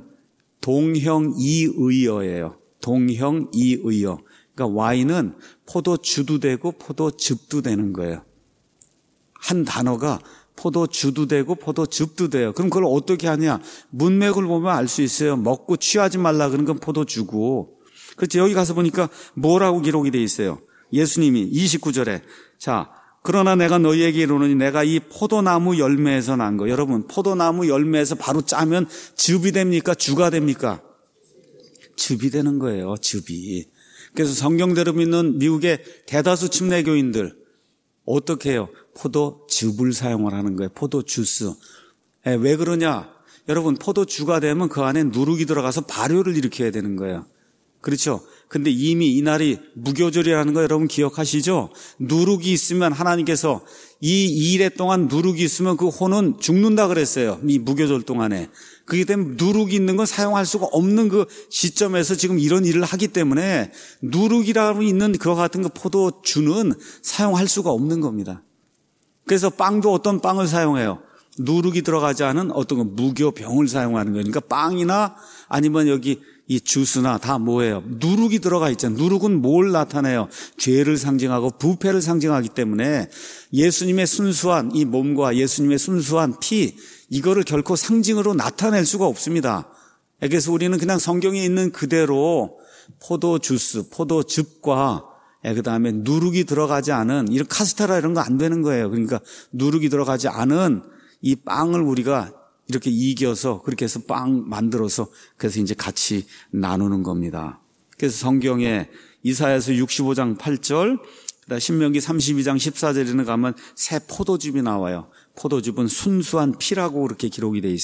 동형이의어예요. 동형이의어. 그러니까 와인은 포도주도 되고 포도즙도 되는 거예요. 한 단어가 포도주도 되고 포도즙도 돼요. 그럼 그걸 어떻게 하냐? 문맥을 보면 알 수 있어요. 먹고 취하지 말라 그런 건 포도주고. 그렇죠. 여기 가서 보니까 뭐라고 기록이 돼 있어요. 예수님이 이십구 절에 자 그러나 내가 너희에게 이르노니 내가 이 포도나무 열매에서 난 거. 여러분 포도나무 열매에서 바로 짜면 즙이 됩니까? 주가 됩니까? 즙이 되는 거예요. 즙이. 그래서 성경대로 믿는 미국의 대다수 침례교인들 어떻게 해요? 포도즙을 사용을 하는 거예요. 포도주스. 왜 그러냐? 여러분 포도주가 되면 그 안에 누룩이 들어가서 발효를 일으켜야 되는 거예요. 그렇죠? 근데 이미 이날이 무교절이라는 거 여러분 기억하시죠? 누룩이 있으면 하나님께서 이 일해 동안 누룩이 있으면 그 혼은 죽는다 그랬어요. 이 무교절 동안에. 그렇기 때문에 누룩이 있는 건 사용할 수가 없는 그 시점에서 지금 이런 일을 하기 때문에 누룩이라고 있는 그와 같은 그 포도주는 사용할 수가 없는 겁니다. 그래서 빵도 어떤 빵을 사용해요? 누룩이 들어가지 않은 어떤 그 무교병을 사용하는 거예요. 그러니까 빵이나 아니면 여기 이 주스나 다 뭐예요? 누룩이 들어가 있잖아요. 누룩은 뭘 나타내요? 죄를 상징하고 부패를 상징하기 때문에 예수님의 순수한 이 몸과 예수님의 순수한 피 이거를 결코 상징으로 나타낼 수가 없습니다. 그래서 우리는 그냥 성경에 있는 그대로 포도 주스, 포도즙과 그다음에 누룩이 들어가지 않은 이런 카스테라 이런 거 안 되는 거예요. 그러니까 누룩이 들어가지 않은 이 빵을 우리가 이렇게 이겨서 그렇게 해서 빵 만들어서 그래서 이제 같이 나누는 겁니다. 그래서 성경에 이사야서 육십오 장 팔 절, 그다음 신명기 삼십이 장 십사 절에는 가면 새 포도즙이 나와요. 포도즙은 순수한 피라고 그렇게 기록이 돼 있어요.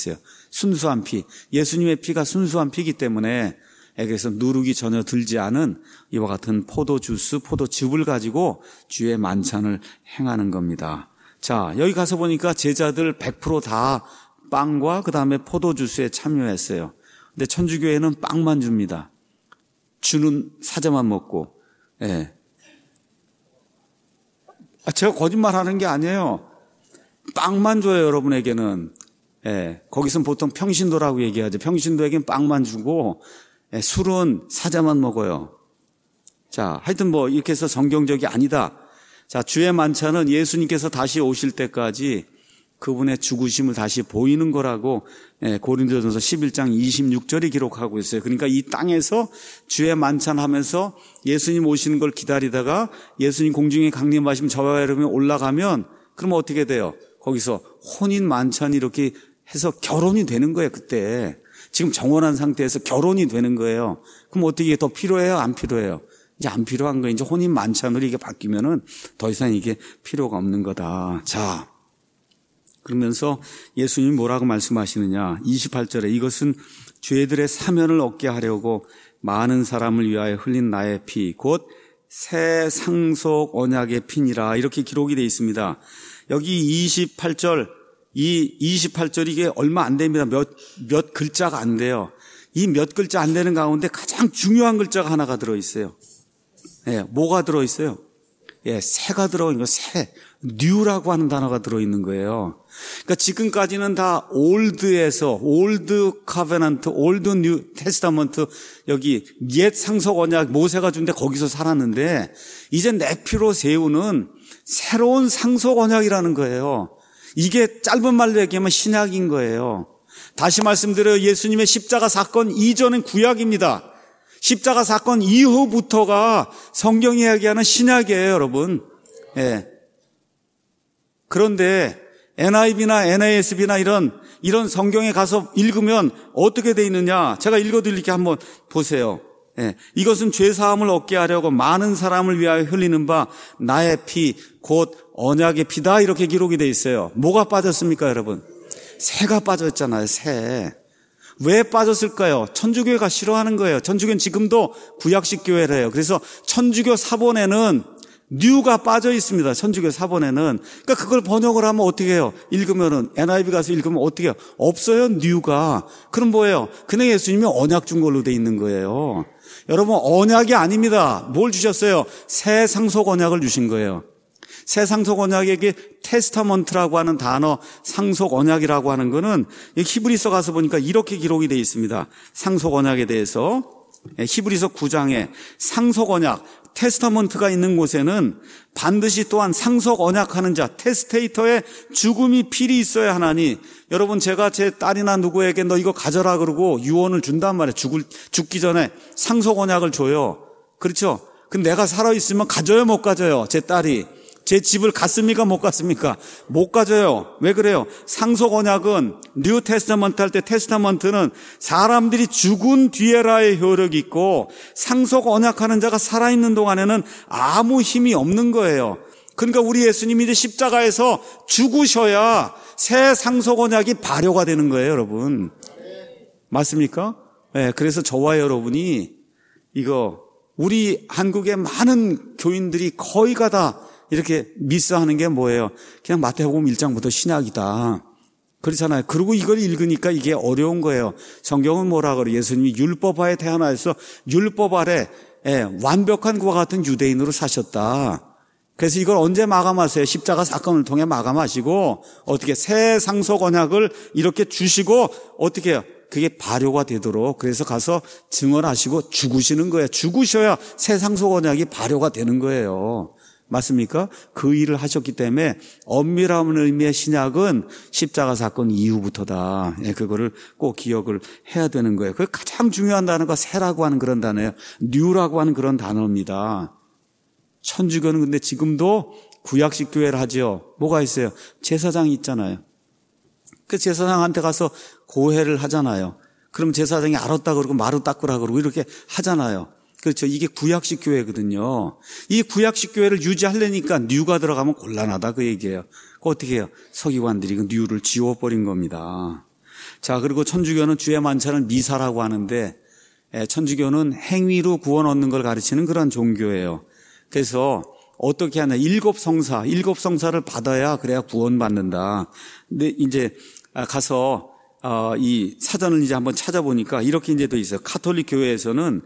순수한 피. 예수님의 피가 순수한 피이기 때문에 그래서 누룩이 전혀 들지 않은 이와 같은 포도주스, 포도즙을 가지고 주의 만찬을 행하는 겁니다. 자, 여기 가서 보니까 제자들 백 퍼센트 다 빵과 그 다음에 포도주스에 참여했어요. 근데 천주교회는 빵만 줍니다. 주는 사자만 먹고. 예. 아, 제가 거짓말 하는 게 아니에요. 빵만 줘요, 여러분에게는. 예. 거기서는 보통 평신도라고 얘기하죠. 평신도에게는 빵만 주고, 예, 술은 사자만 먹어요. 자, 하여튼 뭐 이렇게 해서 성경적이 아니다. 자, 주의 만찬은 예수님께서 다시 오실 때까지 그분의 죽으심을 다시 보이는 거라고 고린도전서 십일 장 이십육 절이 기록하고 있어요. 그러니까 이 땅에서 주의 만찬하면서 예수님 오시는 걸 기다리다가 예수님 공중에 강림하시면 저와 여러분이 올라가면 그러면 어떻게 돼요? 거기서 혼인 만찬이 이렇게 해서 결혼이 되는 거예요. 그때 지금 정원한 상태에서 결혼이 되는 거예요. 그럼 어떻게 더 필요해요? 안 필요해요? 이제 안 필요한 거예요. 이제 혼인 만찬으로 이게 바뀌면은 더 이상 이게 필요가 없는 거다. 자, 그러면서 예수님이 뭐라고 말씀하시느냐? 이십팔 절에 이것은 죄들의 사면을 얻게 하려고 많은 사람을 위하여 흘린 나의 피, 곧 새 상속 언약의 피니라. 이렇게 기록이 되어 있습니다. 여기 이십팔 절, 이 이십팔 절이 이게 얼마 안 됩니다. 몇, 몇 글자가 안 돼요. 이 몇 글자 안 되는 가운데 가장 중요한 글자가 하나가 들어있어요. 예, 뭐가 들어있어요? 예, 새가 들어있는 거, 새. 뉴라고 하는 단어가 들어있는 거예요. 그러니까 지금까지는 다 올드에서, 올드 카베넌트, 올드 뉴 테스타먼트, 여기 옛 상속 언약 모세가 준데 거기서 살았는데, 이제 내 피로 세우는 새로운 상속 언약이라는 거예요. 이게 짧은 말로 얘기하면 신약인 거예요. 다시 말씀드려요. 예수님의 십자가 사건 이전은 구약입니다. 십자가 사건 이후부터가 성경이 이야기하는 신약이에요, 여러분. 예. 그런데 엔아이브이나 엔에이에스비나 이런 이런 성경에 가서 읽으면 어떻게 돼 있느냐? 제가 읽어드릴게 한번 보세요. 예. 이것은 죄 사함을 얻게 하려고 많은 사람을 위하여 흘리는 바 나의 피 곧 언약의 피다 이렇게 기록이 돼 있어요. 뭐가 빠졌습니까, 여러분? 새가 빠졌잖아요. 새. 왜 빠졌을까요? 천주교회가 싫어하는 거예요. 천주교는 지금도 구약식 교회래요. 그래서 천주교 사본에는 뉴가 빠져 있습니다. 천주교 사본에는. 그러니까 그걸 번역을 하면 어떻게 해요? 읽으면은 엔아이브이 가서 읽으면 어떻게 해요? 없어요, 뉴가. 그럼 뭐예요? 그냥 예수님이 언약 준 걸로 돼 있는 거예요. 여러분, 언약이 아닙니다. 뭘 주셨어요? 새 상속 언약을 주신 거예요. 새 상속 언약에게 테스타먼트라고 하는 단어, 상속 언약이라고 하는 거는 히브리서 가서 보니까 이렇게 기록이 되어 있습니다. 상속 언약에 대해서 히브리서 구 장에 상속 언약, 테스타먼트가 있는 곳에는 반드시 또한 상속 언약하는 자, 테스테이터의 죽음이 필히 있어야 하나니, 여러분 제가 제 딸이나 누구에게 너 이거 가져라 그러고 유언을 준단 말이에요. 죽을, 죽기 전에 상속 언약을 줘요. 그렇죠? 근데 내가 살아있으면 가져요, 못 가져요? 제 딸이. 제 집을 갔습니까? 못 갔습니까? 못 가져요. 왜 그래요? 상속 언약은 뉴 테스타먼트 할 때 테스타먼트는 사람들이 죽은 뒤에라의 효력이 있고 상속 언약하는 자가 살아있는 동안에는 아무 힘이 없는 거예요. 그러니까 우리 예수님이 이제 십자가에서 죽으셔야 새 상속 언약이 발효가 되는 거예요, 여러분. 맞습니까? 네, 그래서 저와 여러분이 이거 우리 한국의 많은 교인들이 거의가 다 이렇게 미스하는 게 뭐예요? 그냥 마태복음 일 장부터 신약이다. 그렇잖아요. 그리고 이걸 읽으니까 이게 어려운 거예요. 성경은 뭐라 그래요? 예수님이 율법하에 태어나서 율법 아래 완벽한 그와 같은 유대인으로 사셨다. 그래서 이걸 언제 마감하세요? 십자가 사건을 통해 마감하시고 어떻게 새 상속 언약을 이렇게 주시고 어떻게 해요? 그게 발효가 되도록 그래서 가서 증언하시고 죽으시는 거예요. 죽으셔야 새 상속 언약이 발효가 되는 거예요. 맞습니까? 그 일을 하셨기 때문에 엄밀한 의미의 신약은 십자가 사건 이후부터다. 예, 그거를 꼭 기억을 해야 되는 거예요. 그 가장 중요한 단어가 새라고 하는 그런 단어예요. 뉴라고 하는 그런 단어입니다. 천주교는 근데 지금도 구약식 교회를 하죠. 뭐가 있어요? 제사장이 있잖아요. 그 제사장한테 가서 고해를 하잖아요. 그럼 제사장이 알았다 그러고 마루 닦으라 그러고 이렇게 하잖아요. 그렇죠. 이게 구약식 교회거든요. 이 구약식 교회를 유지하려니까 뉴가 들어가면 곤란하다 그 얘기예요. 그 어떻게 해요? 서기관들이 그 뉴를 지워버린 겁니다. 자, 그리고 천주교는 주의 만찬을 미사라고 하는데 천주교는 행위로 구원 얻는 걸 가르치는 그런 종교예요. 그래서 어떻게 하냐, 일곱 성사, 일곱 성사를 받아야 그래야 구원받는다. 근데 이제 가서 이 사전을 이제 한번 찾아보니까 이렇게 이제 돼 있어요. 가톨릭 교회에서는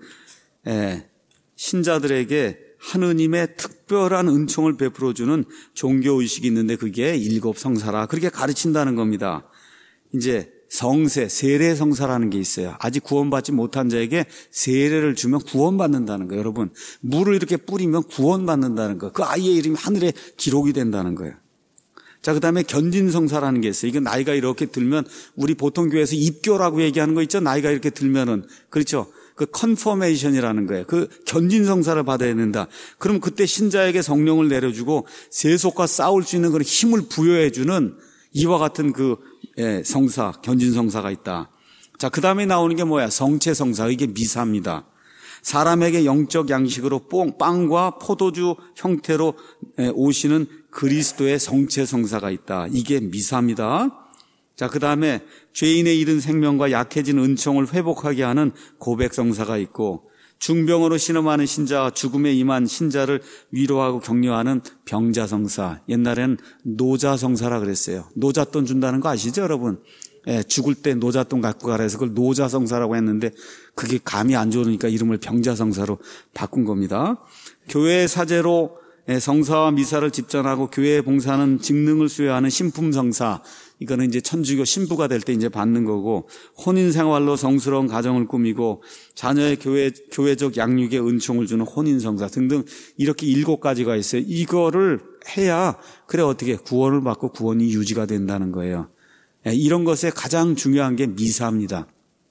신자들에게 하느님의 특별한 은총을 베풀어주는 종교의식이 있는데 그게 일곱 성사라 그렇게 가르친다는 겁니다. 이제 성세, 세례 성사라는 게 있어요. 아직 구원받지 못한 자에게 세례를 주면 구원받는다는 거예요. 여러분, 물을 이렇게 뿌리면 구원받는다는 거예요. 그 아이의 이름이 하늘에 기록이 된다는 거예요. 자, 그 다음에 견진성사라는 게 있어요. 이건 나이가 이렇게 들면 우리 보통 교회에서 입교라고 얘기하는 거 있죠? 나이가 이렇게 들면은. 그렇죠? 그 컨퍼메이션이라는 거예요. 그 견진성사를 받아야 된다. 그럼 그때 신자에게 성령을 내려주고 세속과 싸울 수 있는 그런 힘을 부여해주는 이와 같은 그 예, 성사, 견진성사가 있다. 자, 그 다음에 나오는 게 뭐야? 성체성사. 이게 미사입니다. 사람에게 영적 양식으로 뽕, 빵과 포도주 형태로 오시는 그리스도의 성체성사가 있다. 이게 미사입니다. 자, 그 다음에 죄인의 잃은 생명과 약해진 은총을 회복하게 하는 고백성사가 있고, 중병으로 신음하는 신자와 죽음에 임한 신자를 위로하고 격려하는 병자성사. 옛날에는 노자성사라 그랬어요. 노잣돈 준다는 거 아시죠, 여러분? 예, 죽을 때 노잣돈 갖고 가라 해서 그걸 노자성사라고 했는데 그게 감이 안 좋으니까 이름을 병자성사로 바꾼 겁니다. 교회 사제로 성사와 미사를 집전하고 교회에 봉사하는 직능을 수여하는 신품성사. 이거는 이제 천주교 신부가 될 때 이제 받는 거고, 혼인 생활로 성스러운 가정을 꾸미고 자녀의 교회 교회적 양육에 은총을 주는 혼인성사 등등 이렇게 일곱 가지가 있어요. 이거를 해야 그래 어떻게 구원을 받고 구원이 유지가 된다는 거예요. 이런 것에 가장 중요한 게 미사입니다.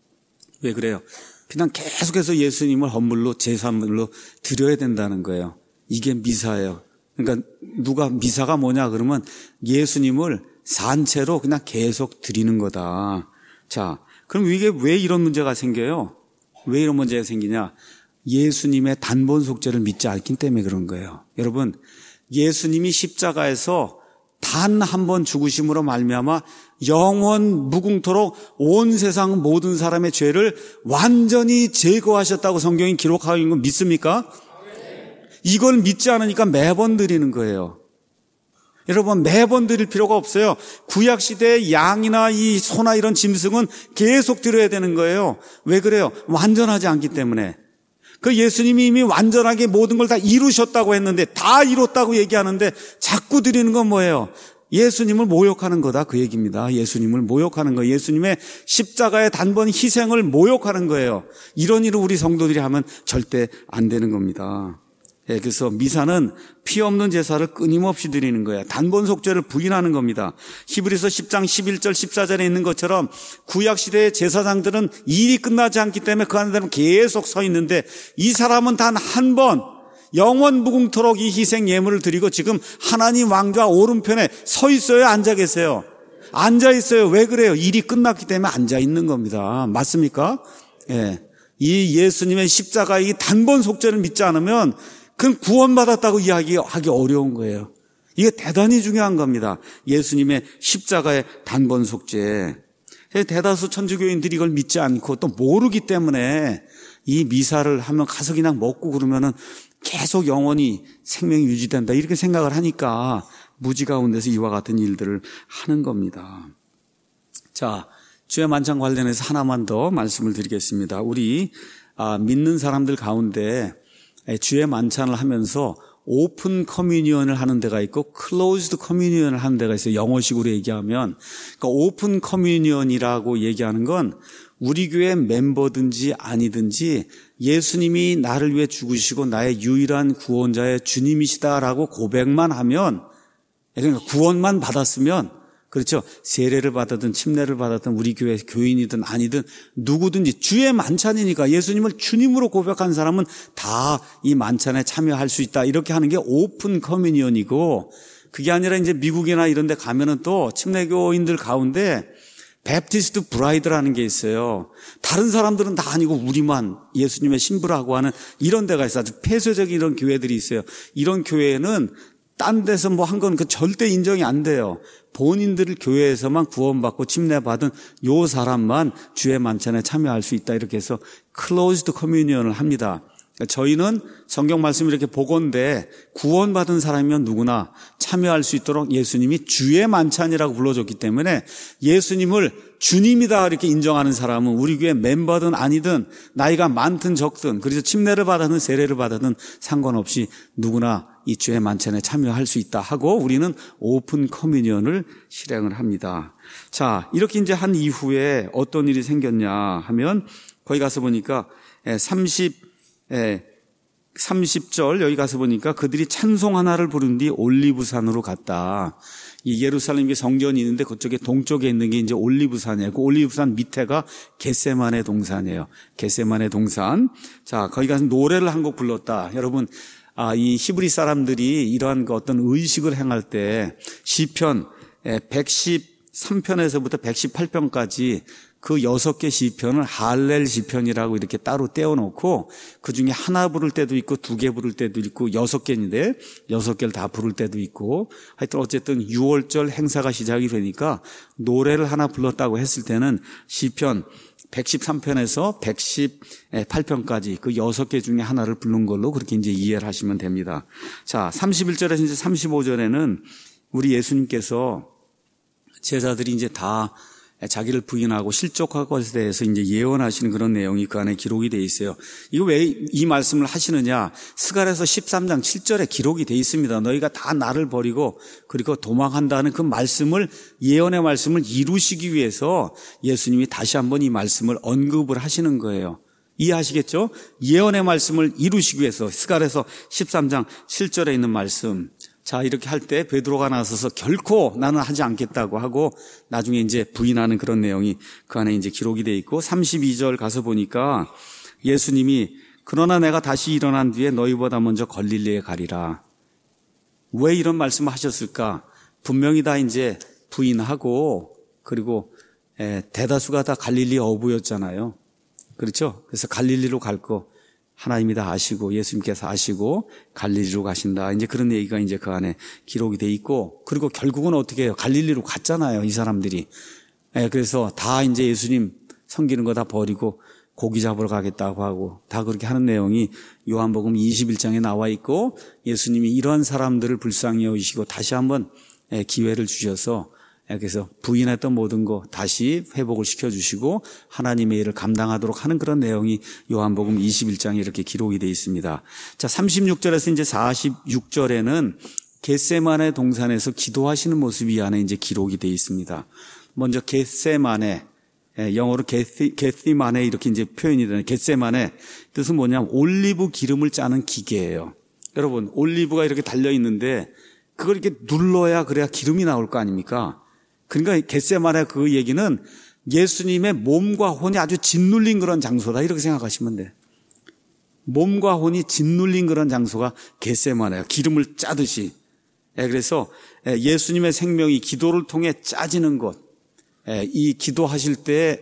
왜 그래요? 그냥 계속해서 예수님을 헌물로 제사물로 드려야 된다는 거예요. 이게 미사예요. 그러니까 누가 미사가 뭐냐 그러면 예수님을 산채로 그냥 계속 드리는 거다. 자, 그럼 이게 왜 이런 문제가 생겨요? 왜 이런 문제가 생기냐? 예수님의 단번 속죄를 믿지 않기 때문에 그런 거예요. 여러분, 예수님이 십자가에서 단 한 번 죽으심으로 말미암아 영원 무궁토록 온 세상 모든 사람의 죄를 완전히 제거하셨다고 성경이 기록하고 있는 거 믿습니까? 이걸 믿지 않으니까 매번 드리는 거예요. 여러분, 매번 드릴 필요가 없어요. 구약시대의 양이나 이 소나 이런 짐승은 계속 드려야 되는 거예요. 왜 그래요? 완전하지 않기 때문에. 그 예수님이 이미 완전하게 모든 걸 다 이루셨다고 했는데, 다 이뤘다고 얘기하는데 자꾸 드리는 건 뭐예요? 예수님을 모욕하는 거다, 그 얘기입니다. 예수님을 모욕하는 거예요. 예수님의 십자가의 단번 희생을 모욕하는 거예요. 이런 일을 우리 성도들이 하면 절대 안 되는 겁니다. 예, 그래서 미사는 피 없는 제사를 끊임없이 드리는 거예요. 단번 속죄를 부인하는 겁니다. 히브리서 십 장 십일 절 십사 절에 있는 것처럼 구약시대의 제사장들은 일이 끝나지 않기 때문에 그 안에 계속 서 있는데, 이 사람은 단 한 번 영원 무궁토록 이 희생 예물을 드리고 지금 하나님 왕좌 오른편에 서 있어요, 앉아 계세요? 앉아 있어요. 왜 그래요? 일이 끝났기 때문에 앉아 있는 겁니다. 맞습니까? 예. 이 예수님의 십자가의 이 단번 속죄를 믿지 않으면 그건 구원받았다고 이야기하기 어려운 거예요. 이게 대단히 중요한 겁니다. 예수님의 십자가의 단번 속죄. 대다수 천주교인들이 이걸 믿지 않고 또 모르기 때문에 이 미사를 하면 가서 그냥 먹고 그러면은 계속 영원히 생명이 유지된다 이렇게 생각을 하니까 무지 가운데서 이와 같은 일들을 하는 겁니다. 자, 주의 만찬 관련해서 하나만 더 말씀을 드리겠습니다. 우리 아, 믿는 사람들 가운데 주의 만찬을 하면서 오픈 커뮤니언을 하는 데가 있고 클로즈드 커뮤니언을 하는 데가 있어요. 영어식으로 얘기하면. 그러니까 오픈 커뮤니언이라고 얘기하는 건 우리 교회 멤버든지 아니든지 예수님이 나를 위해 죽으시고 나의 유일한 구원자의 주님이시다라고 고백만 하면, 그러니까 구원만 받았으면, 그렇죠, 세례를 받았든 침례를 받았든 우리 교회 교인이든 아니든 누구든지 주의 만찬이니까 예수님을 주님으로 고백한 사람은 다 이 만찬에 참여할 수 있다 이렇게 하는 게 오픈 커뮤니언이고, 그게 아니라 이제 미국이나 이런 데 가면은 또 침례교인들 가운데 베프티스트 브라이드라는 게 있어요. 다른 사람들은 다 아니고 우리만 예수님의 신부라고 하는 이런 데가 있어요. 아주 폐쇄적인 이런 교회들이 있어요. 이런 교회는 딴 데서 뭐 한 건 그 절대 인정이 안 돼요. 본인들 교회에서만 구원받고 침례받은 요 사람만 주의 만찬에 참여할 수 있다. 이렇게 해서 클로즈드 커뮤니언을 합니다. 저희는 성경 말씀 이렇게 보건대 구원받은 사람이면 누구나 참여할 수 있도록 예수님이 주의 만찬이라고 불러줬기 때문에 예수님을 주님이다 이렇게 인정하는 사람은 우리 교회 멤버든 아니든 나이가 많든 적든 그래서 침례를 받았든 세례를 받았든 상관없이 누구나 이 주의 만찬에 참여할 수 있다 하고 우리는 오픈 커뮤니언을 실행을 합니다. 자, 이렇게 이제 한 이후에 어떤 일이 생겼냐 하면 거기 가서 보니까 삼십 예, 삼십 절 여기 가서 보니까 그들이 찬송 하나를 부른 뒤 올리브산으로 갔다. 이 예루살렘에 성전이 있는데 그쪽에 동쪽에 있는 게 이제 올리브산이에요. 그 올리브산 밑에가 겟세마네 동산이에요. 겟세마네 동산. 자, 거기 가서 노래를 한 곡 불렀다. 여러분, 아, 이 히브리 사람들이 이러한 그 어떤 의식을 행할 때 시편 백십삼 편에서부터 백십팔 편까지 그 여섯 개 시편을 할렐 시편이라고 이렇게 따로 떼어놓고 그중에 하나 부를 때도 있고 두 개 부를 때도 있고 여섯 개인데 여섯 개를 다 부를 때도 있고 하여튼 어쨌든 유월절 행사가 시작이 되니까 노래를 하나 불렀다고 했을 때는 시편 백십삼 편에서 백십팔 편까지 그 여섯 개 중에 하나를 부른 걸로 그렇게 이제 이해를 하시면 됩니다. 자, 삼십일 절에서 이제 삼십오 절에는 우리 예수님께서 제자들이 이제 다 자기를 부인하고 실족할 것에 대해서 이제 예언하시는 그런 내용이 그 안에 기록이 돼 있어요. 이거 왜 이 말씀을 하시느냐? 스가랴서 십삼 장 칠 절에 기록이 돼 있습니다. 너희가 다 나를 버리고 그리고 도망한다는 그 말씀을 예언의 말씀을 이루시기 위해서 예수님이 다시 한번 이 말씀을 언급을 하시는 거예요. 이해하시겠죠? 예언의 말씀을 이루시기 위해서 스가랴서 십삼 장 칠 절에 있는 말씀. 자, 이렇게 할 때 베드로가 나서서 결코 나는 하지 않겠다고 하고 나중에 이제 부인하는 그런 내용이 그 안에 이제 기록이 돼 있고 삼십이 절 가서 보니까 예수님이 그러나 내가 다시 일어난 뒤에 너희보다 먼저 갈릴리에 가리라. 왜 이런 말씀을 하셨을까? 분명히 다 이제 부인하고 그리고 대다수가 다 갈릴리 어부였잖아요. 그렇죠? 그래서 갈릴리로 갈 거. 하나님이 다 아시고 예수님께서 아시고 갈릴리로 가신다. 이제 그런 얘기가 이제 그 안에 기록이 돼 있고 그리고 결국은 어떻게 해요? 갈릴리로 갔잖아요. 이 사람들이. 예, 그래서 다 이제 예수님 섬기는 거 다 버리고 고기 잡으러 가겠다고 하고 다 그렇게 하는 내용이 요한복음 이십일 장에 나와 있고 예수님이 이러한 사람들을 불쌍히 여기시고 다시 한번 기회를 주셔서 그래서 부인했던 모든 거 다시 회복을 시켜주시고 하나님의 일을 감당하도록 하는 그런 내용이 요한복음 이십일 장에 이렇게 기록이 되어 있습니다. 자, 삼십육 절에서 이제 사십육 절에는 겟세마네 동산에서 기도하시는 모습이 안에 이제 기록이 되어 있습니다. 먼저 겟세마네, 영어로 게시, 게시마네 이렇게 이제 표현이 되는 겟세마네 뜻은 뭐냐면 올리브 기름을 짜는 기계예요. 여러분, 올리브가 이렇게 달려 있는데 그걸 이렇게 눌러야 그래야 기름이 나올 거 아닙니까? 그러니까 겟세마네 그 얘기는 예수님의 몸과 혼이 아주 짓눌린 그런 장소다 이렇게 생각하시면 돼. 몸과 혼이 짓눌린 그런 장소가 겟세마네예요. 기름을 짜듯이. 그래서 예수님의 생명이 기도를 통해 짜지는 것. 이 기도하실 때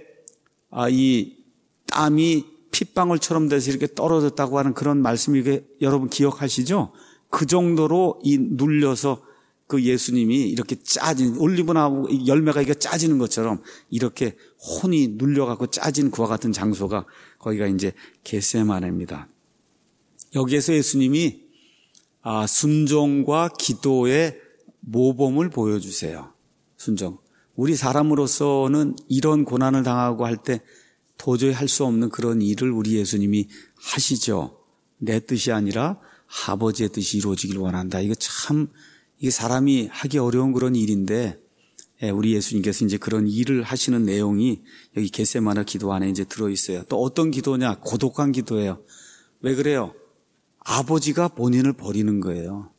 이 땀이 핏방울처럼 돼서 이렇게 떨어졌다고 하는 그런 말씀 이게 여러분 기억하시죠? 그 정도로 이 눌려서 그 예수님이 이렇게 짜진 올리브나무 열매가 이게 짜지는 것처럼 이렇게 혼이 눌려갖고 짜진 그와 같은 장소가 거기가 이제 겟세마네입니다. 여기에서 예수님이 아, 순종과 기도의 모범을 보여주세요. 순종. 우리 사람으로서는 이런 고난을 당하고 할 때 도저히 할 수 없는 그런 일을 우리 예수님이 하시죠. 내 뜻이 아니라 아버지의 뜻이 이루어지길 원한다. 이거 참 이게 사람이 하기 어려운 그런 일인데 우리 예수님께서 이제 그런 일을 하시는 내용이 여기 겟세마네 기도 안에 이제 들어있어요. 또 어떤 기도냐? 고독한 기도예요. 왜 그래요? 아버지가 본인을 버리는 거예요.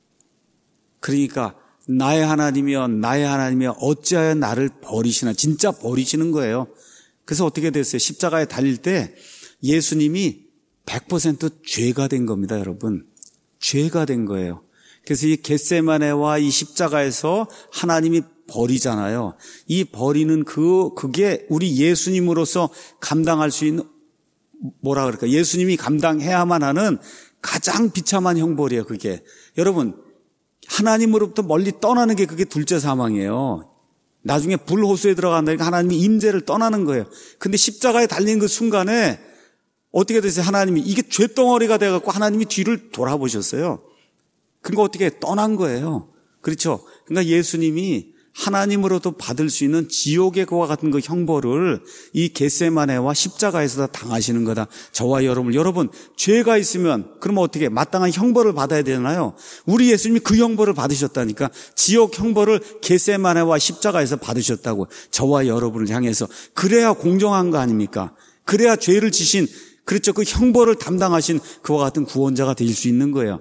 그러니까 나의 하나님이여 나의 하나님이여 어찌하여 나를 버리시나 진짜 버리시는 거예요. 그래서 어떻게 됐어요? 십자가에 달릴 때 예수님이 백 퍼센트 죄가 된 겁니다. 여러분. 죄가 된 거예요. 그래서 이 겟세마네와 이 십자가에서 하나님이 버리잖아요. 이 버리는 그, 그게 우리 예수님으로서 감당할 수 있는, 뭐라 그럴까. 예수님이 감당해야만 하는 가장 비참한 형벌이에요, 그게. 여러분, 하나님으로부터 멀리 떠나는 게 그게 둘째 사망이에요. 나중에 불호수에 들어간다니까 하나님이 임재를 떠나는 거예요. 근데 십자가에 달린 그 순간에 어떻게 됐어요? 하나님이 이게 죄덩어리가 돼갖고 하나님이 뒤를 돌아보셨어요. 그러니까 어떻게 떠난 거예요. 그렇죠? 그러니까 예수님이 하나님으로도 받을 수 있는 지옥의 그와 같은 그 형벌을 이 겟세마네와 십자가에서 다 당하시는 거다. 저와 여러분, 여러분 죄가 있으면 그러면 어떻게 마땅한 형벌을 받아야 되나요? 우리 예수님이 그 형벌을 받으셨다니까. 지옥 형벌을 겟세마네와 십자가에서 받으셨다고. 저와 여러분을 향해서. 그래야 공정한 거 아닙니까? 그래야 죄를 지신, 그렇죠, 그 형벌을 담당하신 그와 같은 구원자가 될 수 있는 거예요.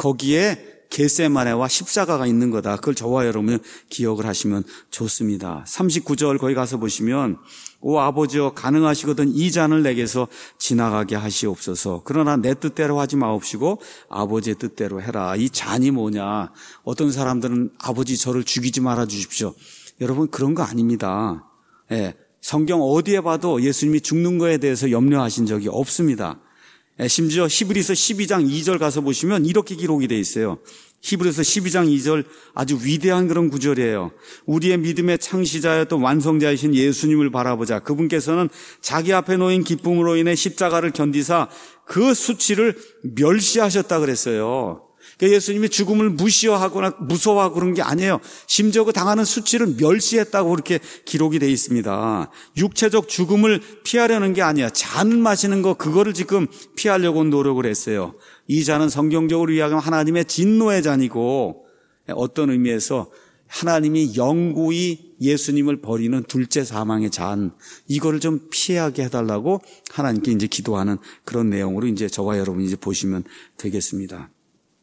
거기에 겟세마네와 십자가가 있는 거다. 그걸 저와 여러분이 기억을 하시면 좋습니다. 삼십구 절 거기 가서 보시면 오 아버지여 가능하시거든 이 잔을 내게서 지나가게 하시옵소서. 그러나 내 뜻대로 하지 마옵시고 아버지의 뜻대로 해라. 이 잔이 뭐냐. 어떤 사람들은 아버지 저를 죽이지 말아 주십시오. 여러분 그런 거 아닙니다. 예, 성경 어디에 봐도 예수님이 죽는 거에 대해서 염려하신 적이 없습니다. 심지어 히브리서 십이 장 이 절 가서 보시면 이렇게 기록이 되어 있어요. 히브리서 십이 장 이 절 아주 위대한 그런 구절이에요. 우리의 믿음의 창시자였던 완성자이신 예수님을 바라보자. 그분께서는 자기 앞에 놓인 기쁨으로 인해 십자가를 견디사 그 수치를 멸시하셨다 그랬어요. 그러니까 예수님이 죽음을 무시하거나 무서워하고 그런 게 아니에요. 심지어 그 당하는 수치를 멸시했다고 그렇게 기록이 되어 있습니다. 육체적 죽음을 피하려는 게 아니야. 잔을 마시는 거 그거를 지금 피하려고 노력을 했어요. 이 잔은 성경적으로 이야기하면 하나님의 진노의 잔이고 어떤 의미에서 하나님이 영구히 예수님을 버리는 둘째 사망의 잔, 이거를 좀 피하게 해달라고 하나님께 이제 기도하는 그런 내용으로 이제 저와 여러분이 이제 보시면 되겠습니다.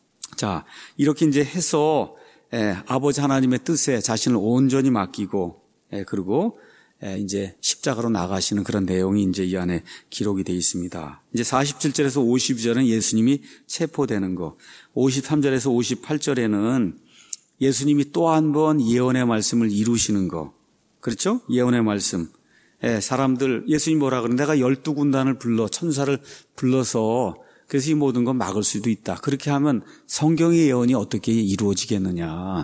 자, 이렇게 이제 해서 예, 아버지 하나님의 뜻에 자신을 온전히 맡기고 예, 그리고 예, 이제 십자가로 나가시는 그런 내용이 이제 이 안에 기록이 되어 있습니다. 이제 사십칠 절에서 오십이 절은 예수님이 체포되는 거, 오십삼 절에서 오십팔 절에는 예수님이 또 한 번 예언의 말씀을 이루시는 거, 그렇죠? 예언의 말씀. 예, 사람들 예수님 뭐라 그러는 내가 열두 군단을 불러 천사를 불러서 그래서 이 모든 건 막을 수도 있다. 그렇게 하면 성경의 예언이 어떻게 이루어지겠느냐.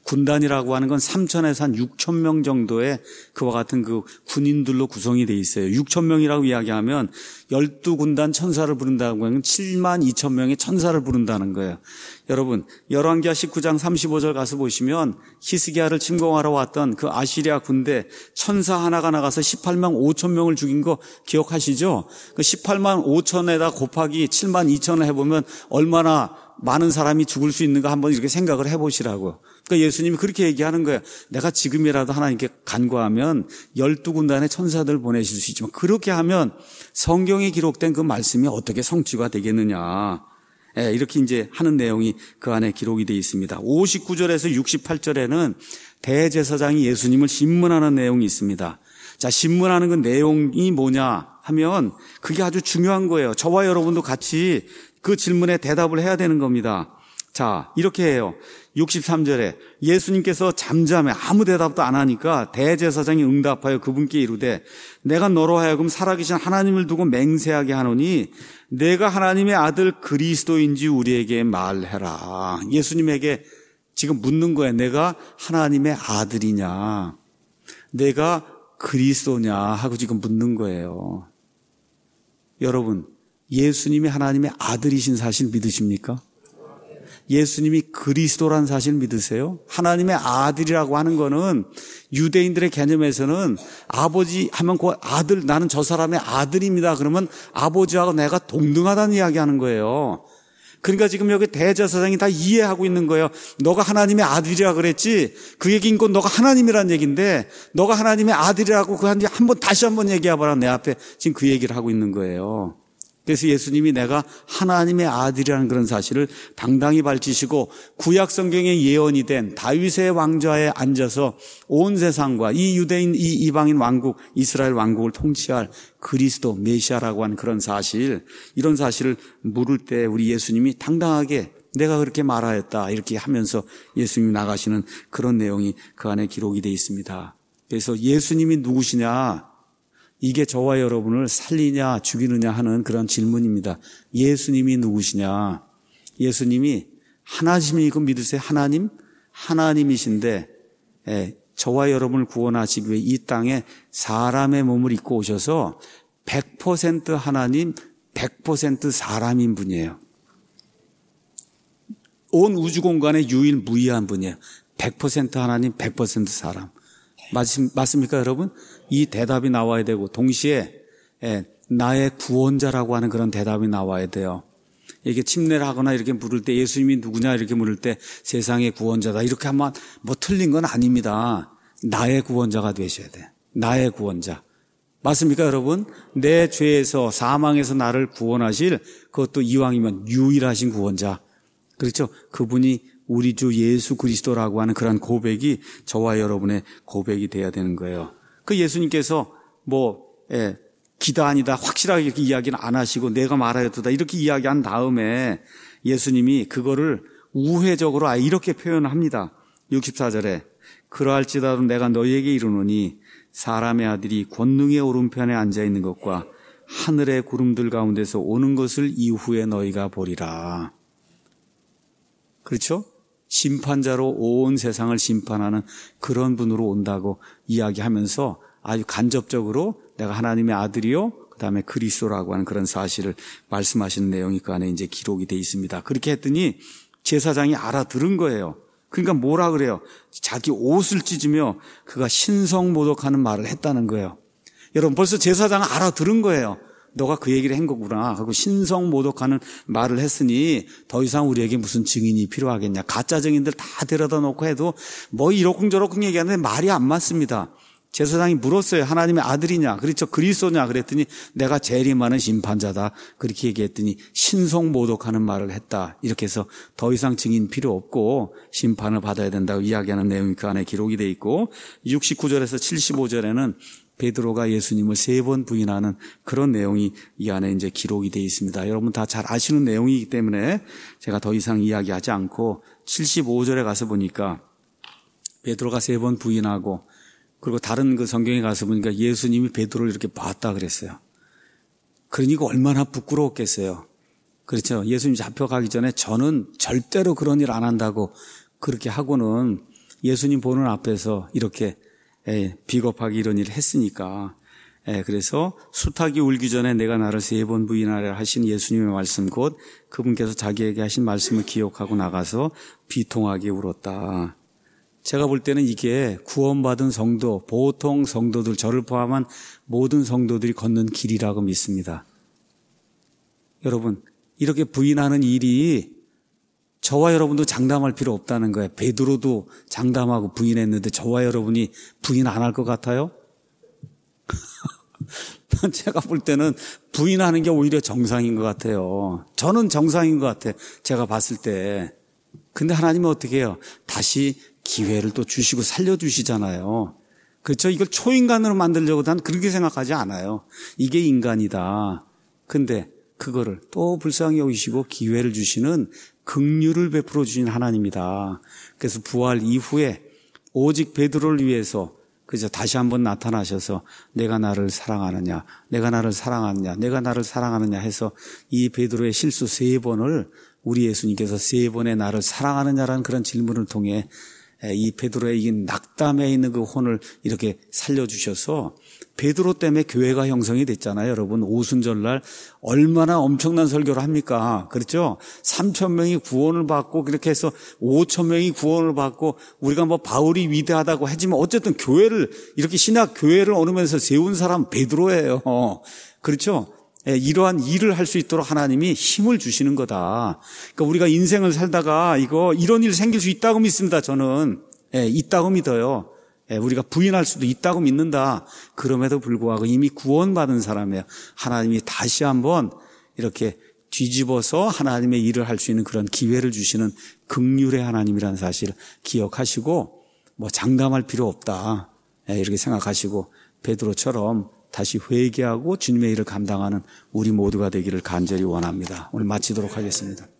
군단이라고 하는 건 삼천에서 한 육천 명 정도의 그와 같은 그 군인들로 구성이 돼 있어요. 육천 명이라고 이야기하면 열두 군단 천사를 부른다고 하면 칠만 이천 명의 천사를 부른다는 거예요. 여러분 열왕기하 십구 장 삼십오 절 가서 보시면 히스기야를 침공하러 왔던 그 아시리아 군대 천사 하나가 나가서 십팔만 오천 명을 죽인 거 기억하시죠? 그 십팔만 오천에다 곱하기 칠만 이천을 해보면 얼마나 많은 사람이 죽을 수 있는가 한번 이렇게 생각을 해보시라고. 그러니까 예수님이 그렇게 얘기하는 거예요. 내가 지금이라도 하나님께 간구하면 열두 군단의 천사들을 보내실 수 있지만 그렇게 하면 성경에 기록된 그 말씀이 어떻게 성취가 되겠느냐. 예, 이렇게 이제 하는 내용이 그 안에 기록이 되어 있습니다. 오십구 절에서 육십팔 절에는 대제사장이 예수님을 신문하는 내용이 있습니다. 자, 신문하는 그 내용이 뭐냐 하면 그게 아주 중요한 거예요. 저와 여러분도 같이 그 질문에 대답을 해야 되는 겁니다. 자, 이렇게 해요. 육십삼 절에 예수님께서 잠잠해 아무 대답도 안 하니까 대제사장이 응답하여 그분께 이르되 내가 너로 하여금 살아계신 하나님을 두고 맹세하게 하노니 내가 하나님의 아들 그리스도인지 우리에게 말해라. 예수님에게 지금 묻는 거예요. 내가 하나님의 아들이냐 내가 그리스도냐 하고 지금 묻는 거예요. 여러분 예수님이 하나님의 아들이신 사실 믿으십니까? 예수님이 그리스도란 사실 믿으세요? 하나님의 아들이라고 하는 거는 유대인들의 개념에서는 아버지 하면 그 아들, 나는 저 사람의 아들입니다. 그러면 아버지하고 내가 동등하다는 이야기하는 거예요. 그러니까 지금 여기 대제사장이 다 이해하고 있는 거예요. 너가 하나님의 아들이라 그랬지 그 얘기인 건 너가 하나님이란 얘기인데 너가 하나님의 아들이라고 그 한 번 다시 한번 얘기해봐라. 내 앞에 지금 그 얘기를 하고 있는 거예요. 그래서 예수님이 내가 하나님의 아들이라는 그런 사실을 당당히 밝히시고 구약 성경의 예언이 된 다윗의 왕좌에 앉아서 온 세상과 이 유대인 이 이방인 왕국 이스라엘 왕국을 통치할 그리스도 메시아라고 하는 그런 사실, 이런 사실을 물을 때 우리 예수님이 당당하게 내가 그렇게 말하였다 이렇게 하면서 예수님이 나가시는 그런 내용이 그 안에 기록이 되어 있습니다. 그래서 예수님이 누구시냐, 이게 저와 여러분을 살리냐 죽이느냐 하는 그런 질문입니다. 예수님이 누구시냐? 예수님이 하나님이고 믿으세요. 하나님? 하나님이신데 예, 저와 여러분을 구원하시기 위해 이 땅에 사람의 몸을 입고 오셔서 백 퍼센트 하나님, 백 퍼센트 사람인 분이에요. 온 우주 공간에 유일무이한 분이에요. 백 퍼센트 하나님, 백 퍼센트 사람. 맞, 맞습니까, 여러분? 이 대답이 나와야 되고 동시에 예, 나의 구원자라고 하는 그런 대답이 나와야 돼요. 이렇게 침례를 하거나 이렇게 물을 때 예수님이 누구냐 이렇게 물을 때 세상의 구원자다 이렇게 하면 뭐 틀린 건 아닙니다. 나의 구원자가 되셔야 돼. 나의 구원자. 맞습니까, 여러분? 내 죄에서 사망에서 나를 구원하실 그것도 이왕이면 유일하신 구원자. 그렇죠? 그분이 우리 주 예수 그리스도라고 하는 그런 고백이 저와 여러분의 고백이 돼야 되는 거예요. 그 예수님께서 뭐 예, 기다 아니다 확실하게 이렇게 이야기는 안 하시고 내가 말하였도다 이렇게 이야기한 다음에 예수님이 그거를 우회적으로 아예 이렇게 표현합니다. 육십사 절에 그러할지라도 내가 너희에게 이르노니 사람의 아들이 권능의 오른편에 앉아있는 것과 하늘의 구름들 가운데서 오는 것을 이후에 너희가 보리라. 그렇죠? 심판자로 온 세상을 심판하는 그런 분으로 온다고 이야기하면서 아주 간접적으로 내가 하나님의 아들이요, 그 다음에 그리스도라고 하는 그런 사실을 말씀하시는 내용이 그 안에 이제 기록이 돼 있습니다. 그렇게 했더니 제사장이 알아들은 거예요. 그러니까 뭐라 그래요? 자기 옷을 찢으며 그가 신성모독하는 말을 했다는 거예요. 여러분 벌써 제사장은 알아들은 거예요. 너가 그 얘기를 한 거구나 하고 신성모독하는 말을 했으니 더 이상 우리에게 무슨 증인이 필요하겠냐. 가짜 증인들 다 데려다 놓고 해도 뭐 이러쿵저러쿵 얘기하는데 말이 안 맞습니다. 제사장이 물었어요. 하나님의 아들이냐? 그렇죠. 그리스도냐? 그랬더니 내가 재림하는 심판자다. 그렇게 얘기했더니 신성모독하는 말을 했다. 이렇게 해서 더 이상 증인 필요 없고 심판을 받아야 된다고 이야기하는 내용이 그 안에 기록이 돼 있고 육십구 절에서 칠십오 절에는 베드로가 예수님을 세 번 부인하는 그런 내용이 이 안에 이제 기록이 돼 있습니다. 여러분 다 잘 아시는 내용이기 때문에 제가 더 이상 이야기하지 않고 칠십오 절에 가서 보니까 베드로가 세 번 부인하고 그리고 다른 그 성경에 가서 보니까 예수님이 베드로를 이렇게 봤다 그랬어요. 그러니까 얼마나 부끄러웠겠어요. 그렇죠. 예수님 잡혀가기 전에 저는 절대로 그런 일 안 한다고 그렇게 하고는 예수님 보는 앞에서 이렇게 예, 비겁하게 이런 일을 했으니까 예, 그래서 수탉이 울기 전에 내가 나를 세 번 부인하라 하신 예수님의 말씀 곧 그분께서 자기에게 하신 말씀을 기억하고 나가서 비통하게 울었다. 제가 볼 때는 이게 구원받은 성도, 보통 성도들, 저를 포함한 모든 성도들이 걷는 길이라고 믿습니다. 여러분, 이렇게 부인하는 일이 저와 여러분도 장담할 필요 없다는 거예요. 베드로도 장담하고 부인했는데 저와 여러분이 부인 안 할 것 같아요? 제가 볼 때는 부인하는 게 오히려 정상인 것 같아요. 저는 정상인 것 같아요. 제가 봤을 때. 근데 하나님은 어떻게 해요? 다시 기회를 또 주시고 살려주시잖아요. 그렇죠? 이걸 초인간으로 만들려고 난 그렇게 생각하지 않아요. 이게 인간이다. 근데 그거를 또 불쌍히 여기시고 기회를 주시는 긍휼을 베풀어 주신 하나님이다. 그래서 부활 이후에 오직 베드로를 위해서 그래서 다시 한번 나타나셔서 내가 나를 사랑하느냐, 내가 나를 사랑하느냐, 내가 나를 사랑하느냐 해서 이 베드로의 실수 세 번을 우리 예수님께서 세 번의 나를 사랑하느냐라는 그런 질문을 통해 이 베드로의 이 낙담에 있는 그 혼을 이렇게 살려주셔서 베드로 때문에 교회가 형성이 됐잖아요. 여러분 오순절날 얼마나 엄청난 설교를 합니까? 그렇죠? 삼천 명이 구원을 받고 그렇게 해서 오천 명이 구원을 받고 우리가 뭐 바울이 위대하다고 하지만 어쨌든 교회를 이렇게 신학 교회를 어느 면에서 세운 사람 베드로예요. 그렇죠? 이러한 일을 할 수 있도록 하나님이 힘을 주시는 거다. 그러니까 우리가 인생을 살다가 이거 이런 일 생길 수 있다고 믿습니다. 저는 예, 있다고 믿어요. 예, 우리가 부인할 수도 있다고 믿는다. 그럼에도 불구하고 이미 구원받은 사람이에요. 하나님이 다시 한번 이렇게 뒤집어서 하나님의 일을 할 수 있는 그런 기회를 주시는 긍휼의 하나님이라는 사실을 기억하시고 뭐 장담할 필요 없다. 예, 이렇게 생각하시고 베드로처럼 다시 회개하고 주님의 일을 감당하는 우리 모두가 되기를 간절히 원합니다. 오늘 마치도록 하겠습니다.